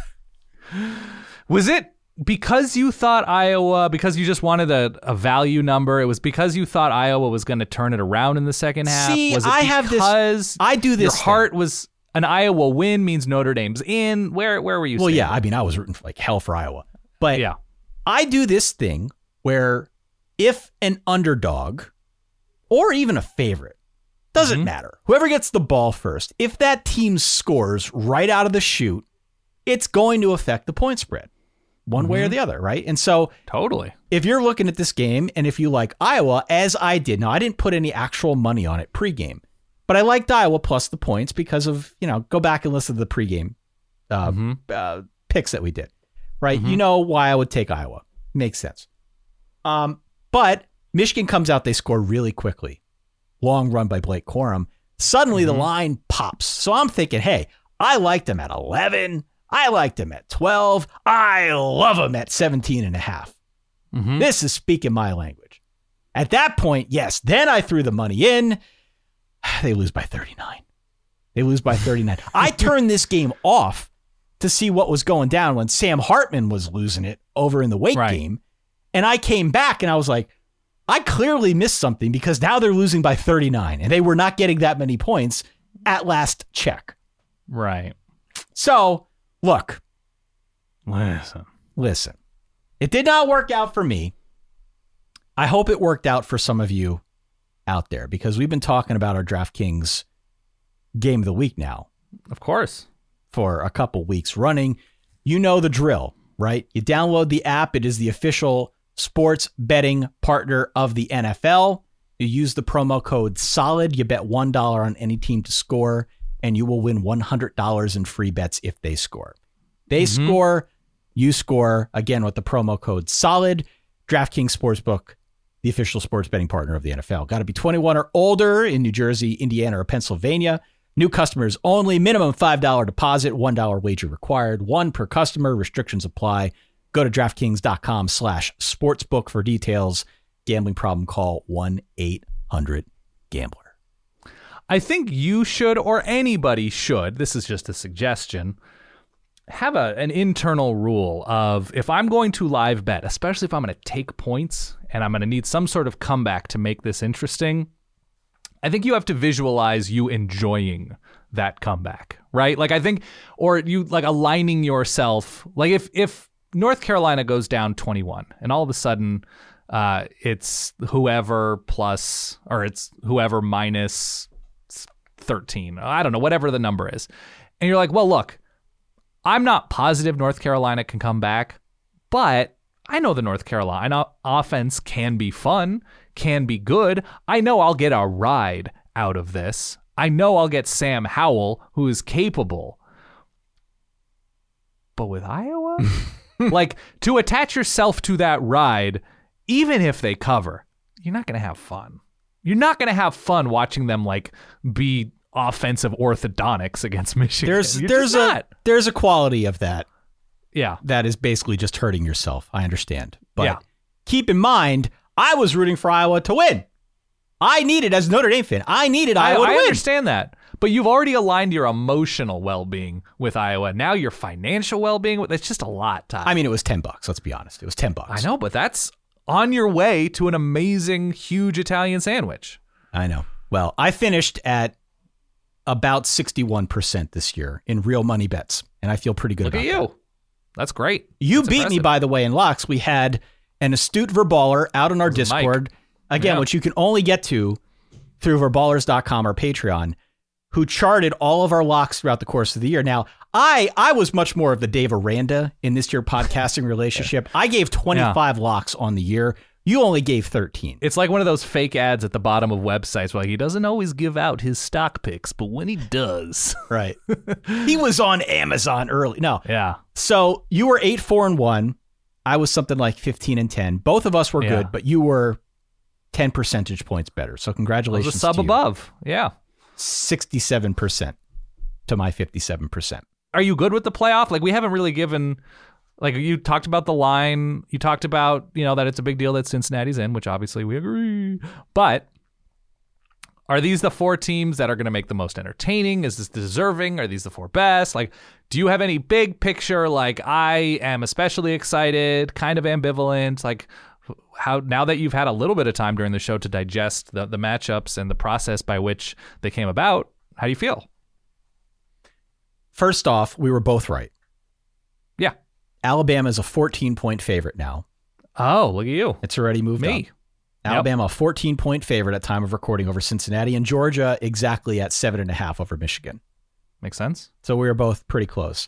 Was it because you thought Iowa, because you just wanted a, a value number, it was because you thought Iowa was going to turn it around in the second half? See, was it I have this- because I do this your heart thing. was an Iowa win means Notre Dame's in? Where where were you Well, standing? yeah, I mean, I was rooting for like hell for Iowa. But Yeah. I do this thing where if an underdog or even a favorite, doesn't Mm-hmm. matter, whoever gets the ball first, if that team scores right out of the chute, it's going to affect the point spread one way or Mm-hmm. the other, right? And so Totally. if you're looking at this game and if you like Iowa, as I did, now I didn't put any actual money on it pregame, but I liked Iowa plus the points because of, you know, go back and listen to the pregame uh, Mm-hmm. uh, picks that we did, right? You know why I would take Iowa. Makes sense. Um, but Michigan comes out, they score really quickly. Long run by Blake Corum. Suddenly the line pops. So I'm thinking, hey, I liked them at eleven. I liked them at twelve. I love them at seventeen and a half. Mm-hmm. This is speaking my language. At that point, yes, then I threw the money in. They lose by thirty-nine. They lose by thirty-nine. I turned this game off to see what was going down when Sam Hartman was losing it over in the Wake Right. game. And I came back and I was like, I clearly missed something because now they're losing by thirty-nine and they were not getting that many points at last check. Right. So, look, Listen. listen, it did not work out for me. I hope it worked out for some of you out there because we've been talking about our DraftKings game of the week now Of course. for a couple weeks running. You know the drill, right? You download the app. It is the official sports betting partner of the N F L. You use the promo code SOLID. You bet one dollar on any team to score, and you will win one hundred dollars in free bets if they score. They Mm-hmm. score, you score, again, with the promo code SOLID. DraftKings Sportsbook, the official sports betting partner of the N F L. Got to be twenty-one or older in New Jersey, Indiana, or Pennsylvania. New customers only. Minimum five dollars deposit, one dollar wager required. One per customer. Restrictions apply. Go to DraftKings.com slash sportsbook for details. Gambling problem, call one eight hundred gambler. I think you should, or anybody should, this is just a suggestion, have a, an internal rule of if I'm going to live bet, especially if I'm going to take points and I'm going to need some sort of comeback to make this interesting, I think you have to visualize you enjoying that comeback, right? Like I think, or you like aligning yourself, like if, if North Carolina goes down twenty-one and all of a sudden uh, it's whoever plus, or it's whoever minus thirteen, I don't know, whatever the number is. And you're like, well, look, I'm not positive North Carolina can come back, but I know the North Carolina offense can be fun, can be good. I know I'll get a ride out of this. I know I'll get Sam Howell, who is capable. But with Iowa, like to attach yourself to that ride, even if they cover, you're not going to have fun. You're not going to have fun watching them like be offensive orthodontics against Michigan. There's You're there's just a not. there's a quality of that. Yeah. That is basically just hurting yourself. I understand. But Yeah. keep in mind, I was rooting for Iowa to win. I needed, as a Notre Dame fan, I needed I, Iowa to I win. understand that. But you've already aligned your emotional well-being with Iowa. Now your financial well-being, it's just a lot, Todd. I mean, it was ten bucks. Let's be honest. It was ten bucks. I know, but that's on your way to an amazing, huge Italian sandwich. I know. Well, I finished at about sixty-one percent this year in real money bets, and I feel pretty good Look about at you. that. That's great. You That's beat me, impressive. by the way, in locks. We had an astute verballer out on our It was Mike. Discord, again, Yeah. which you can only get to through verballers dot com or Patreon, who charted all of our locks throughout the course of the year. Now, I I was much more of the Dave Aranda in this year podcasting relationship. I gave twenty-five locks on the year. You only gave thirteen. It's like one of those fake ads at the bottom of websites where he doesn't always give out his stock picks, but when he does. Right. He was on Amazon early. No. Yeah. So you were eight, four, and one. I was something like fifteen and ten. Both of us were Yeah. good, but you were ten percentage points better. So I congratulations. was a sub to you. above. Yeah. sixty-seven percent to my fifty-seven percent. Are you good with the playoff? Like, we haven't really given, like, you talked about the line. You talked about, you know, that it's a big deal that Cincinnati's in, which obviously we agree. But are these the four teams that are going to make the most entertaining? Is this deserving? Are these the four best? Like, do you have any big picture? Like, I am especially excited, kind of ambivalent. Like, how now that you've had a little bit of time during the show to digest the, the matchups and the process by which they came about, how do you feel? First off, we were both right. Yeah. Alabama is a fourteen-point favorite now. Oh, look at you. It's already moved Me. up. Alabama, a fourteen-point favorite at time of recording over Cincinnati, and Georgia exactly at seven and a half over Michigan. Makes sense. So we were both pretty close.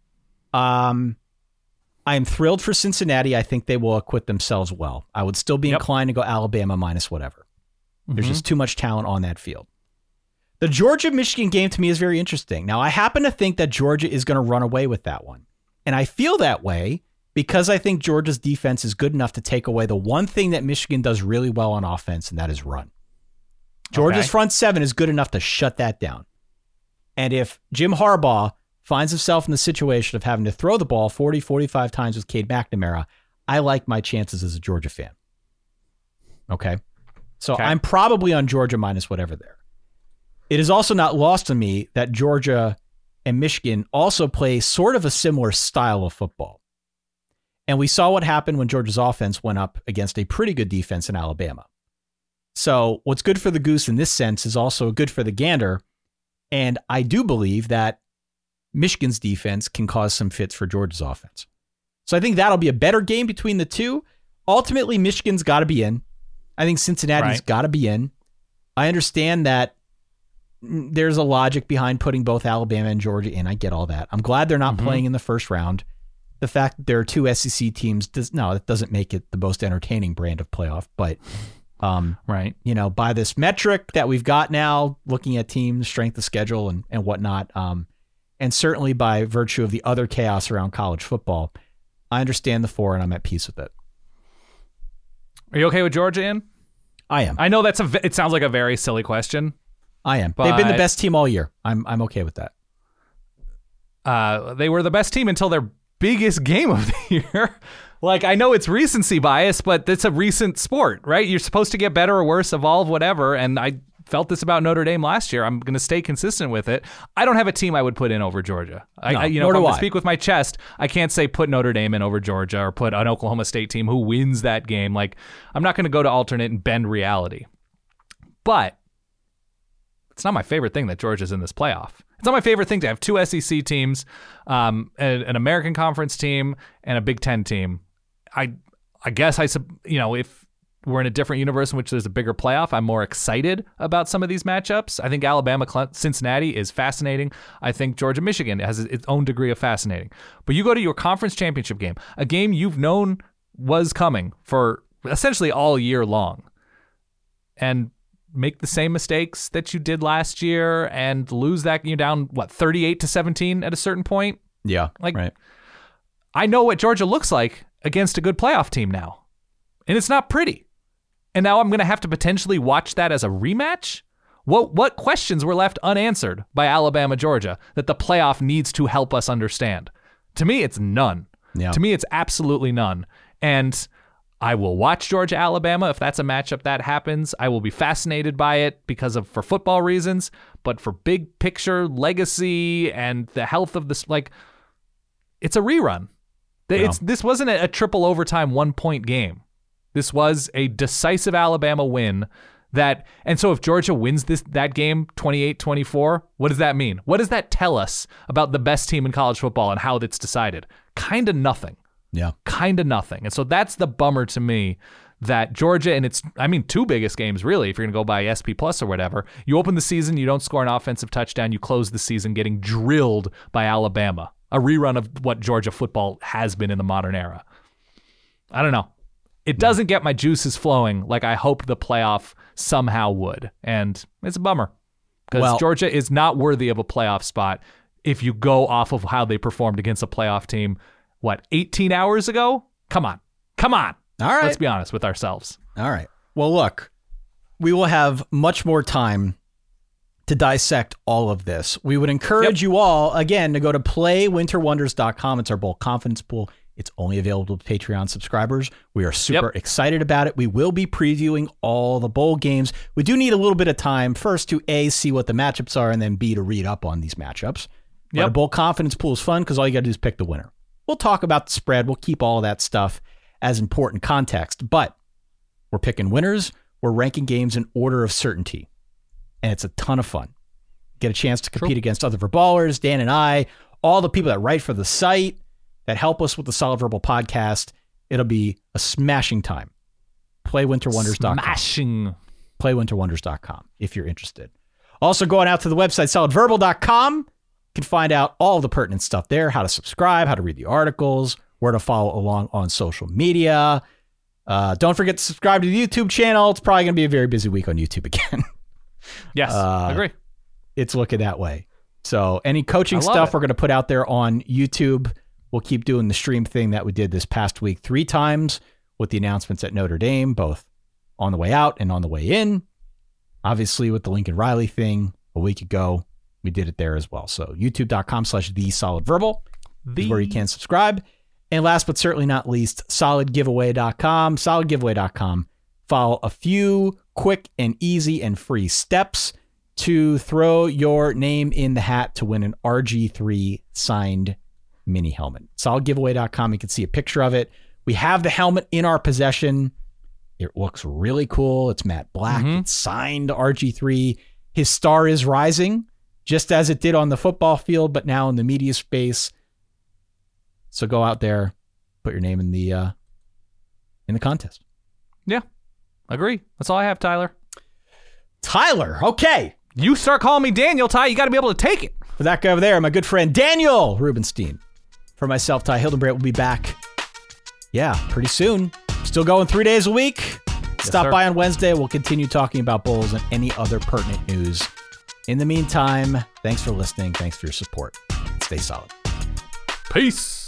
Um, I am thrilled for Cincinnati. I think they will acquit themselves well. I would still be Yep. inclined to go Alabama minus whatever. There's Mhm. just too much talent on that field. The Georgia-Michigan game to me is very interesting. Now, I happen to think that Georgia is going to run away with that one. And I feel that way because I think Georgia's defense is good enough to take away the one thing that Michigan does really well on offense, and that is run. Georgia's Okay. front seven is good enough to shut that down. And if Jim Harbaugh finds himself in the situation of having to throw the ball forty, forty-five times with Cade McNamara, I like my chances as a Georgia fan. Okay? So Okay. I'm probably on Georgia minus whatever there. It is also not lost on me that Georgia and Michigan also play sort of a similar style of football. And we saw what happened when Georgia's offense went up against a pretty good defense in Alabama. So what's good for the goose in this sense is also good for the gander. And I do believe that Michigan's defense can cause some fits for Georgia's offense. So I think that'll be a better game between the two. Ultimately, Michigan's got to be in. I think Cincinnati's Right. got to be in. I understand that there's a logic behind putting both Alabama and Georgia in. I get all that. I'm glad they're not Mhm. playing in the first round. The fact that there are two S E C teams does no, that doesn't make it the most entertaining brand of playoff. But um, right, you know, by this metric that we've got now, looking at teams, strength of schedule, and and whatnot, um, and certainly by virtue of the other chaos around college football, I understand the four and I'm at peace with it. Are you okay with Georgia in? I am. I know that's a. v- It sounds like a very silly question. I am. They've been the But- best team all year. I'm I'm okay with that. Uh, they were the best team until their biggest game of the year. Like, I know it's recency bias, but it's a recent sport, right? You're supposed to get better or worse, evolve, whatever. And I felt this about Notre Dame last year. I'm going to stay consistent with it. I don't have a team I would put in over Georgia. I, No, I, you know, nor if I'm do to I. speak with my chest, I can't say put Notre Dame in over Georgia or put an Oklahoma State team who wins that game. Like, I'm not going to go to alternate and bend reality. But it's not my favorite thing that Georgia's in this playoff. It's not my favorite thing to have two S E C teams, um, an, an American Conference team, and a Big Ten team. I, I guess I, sub- you know, if we're in a different universe in which there's a bigger playoff, I'm more excited about some of these matchups. I think Alabama, Cle- Cincinnati is fascinating. I think Georgia, Michigan has its own degree of fascinating. But you go to your conference championship game, a game you've known was coming for essentially all year long, and make the same mistakes that you did last year and lose that, you're down, what, thirty-eight to seventeen at a certain point? Yeah, like, right. I know what Georgia looks like against a good playoff team now, and it's not pretty. And now I'm going to have to potentially watch that as a rematch? What what questions were left unanswered by Alabama, Georgia that the playoff needs to help us understand? To me, it's none. Yeah. To me, it's absolutely none. And I will watch Georgia, Alabama if that's a matchup that happens. I will be fascinated by it because of for football reasons, but for big picture legacy and the health of this, like, it's a rerun. It's this wasn't a, a triple overtime one point game. This was a decisive Alabama win. That and so if Georgia wins this that game twenty-eight twenty-four, what does that mean? What does that tell us about the best team in college football and how it's decided? Kind of nothing. Yeah. Kind of nothing. And so that's the bummer to me that Georgia and its, I mean, two biggest games, really, if you're going to go by S P Plus or whatever, you open the season, you don't score an offensive touchdown, you close the season getting drilled by Alabama. A rerun of what Georgia football has been in the modern era. I don't know. it doesn't get my juices flowing like I hope the playoff somehow would. And it's a bummer because Well- Georgia is not worthy of a playoff spot if you go off of how they performed against a playoff team, what, eighteen hours ago? Come on. Come on. All right. Let's be honest with ourselves. All right. Well, look, we will have much more time to dissect all of this. We would encourage you all, again, to go to play winter wonders dot com. It's our bowl confidence pool. It's only available to Patreon subscribers. We are super Yep. excited about it. We will be previewing all the bowl games. We do need a little bit of time, first to A, see what the matchups are, and then B, to read up on these matchups. But Yep. a bowl confidence pool is fun because all you got to do is pick the winner. We'll talk about the spread. We'll keep all of that stuff as important context. But we're picking winners. We're ranking games in order of certainty. And it's a ton of fun. Get a chance to compete True. against other Verballers, Dan and I, all the people that write for the site, that help us with the Solid Verbal podcast. It'll be a smashing time. play winter wonders dot com. Smashing. play winter wonders dot com if you're interested. Also going out to the website, solid verbal dot com. You can find out all the pertinent stuff there, how to subscribe, how to read the articles, where to follow along on social media. Uh, don't forget to subscribe to the YouTube channel. It's probably going to be a very busy week on YouTube again. Yes, Uh, I agree. It's looking that way. So any coaching I love stuff it. we're going to put out there on YouTube. We'll keep doing the stream thing that we did this past week three times with the announcements at Notre Dame, both on the way out and on the way in. Obviously, with the Lincoln Riley thing a week ago, we did it there as well. So youtube.com slash the solid verbal is where you can subscribe. And last but certainly not least, solid giveaway dot com. solid giveaway dot com. Follow a few quick and easy and free steps to throw your name in the hat to win an R G three signed mini helmet. solid giveaway dot com. You can see a picture of it. We have the helmet in our possession. It looks really cool. It's matte black. Mm-hmm. It's signed R G three. His star is rising, just as it did on the football field, but now in the media space. So go out there, put your name in the uh, in the contest. Yeah, agree. That's all I have, Tyler. Tyler, okay. You start calling me Daniel, Ty. You got to be able to take it. For that guy over there, my good friend Daniel Rubenstein. For myself, Ty Hildenbrandt will be back. Yeah, pretty soon. Still going three days a week. Stop sir. by on Wednesday. We'll continue talking about bowls and any other pertinent news. In the meantime, thanks for listening. Thanks for your support. Stay solid. Peace.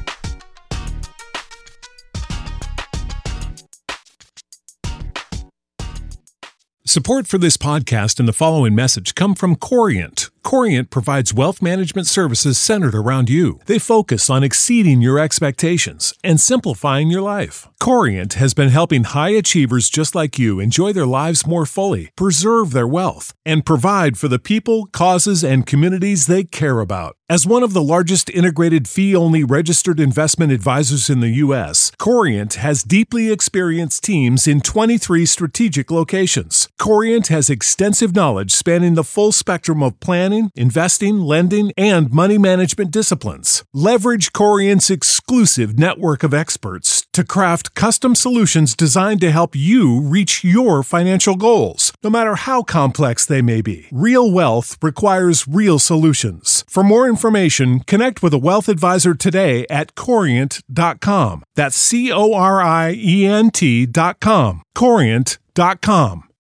Support for this podcast and the following message come from Corient. Corient provides wealth management services centered around you. They focus on exceeding your expectations and simplifying your life. Corient has been helping high achievers just like you enjoy their lives more fully, preserve their wealth, and provide for the people, causes, and communities they care about. As one of the largest integrated fee-only registered investment advisors in the U S, Corient has deeply experienced teams in twenty-three strategic locations. Corient has extensive knowledge spanning the full spectrum of planning, investing, lending, and money management disciplines. Leverage Corient's exclusive network of experts to craft custom solutions designed to help you reach your financial goals, no matter how complex they may be. Real wealth requires real solutions. For more information, connect with a wealth advisor today at corient dot com. That's C O R I E N T dot com. corient dot com.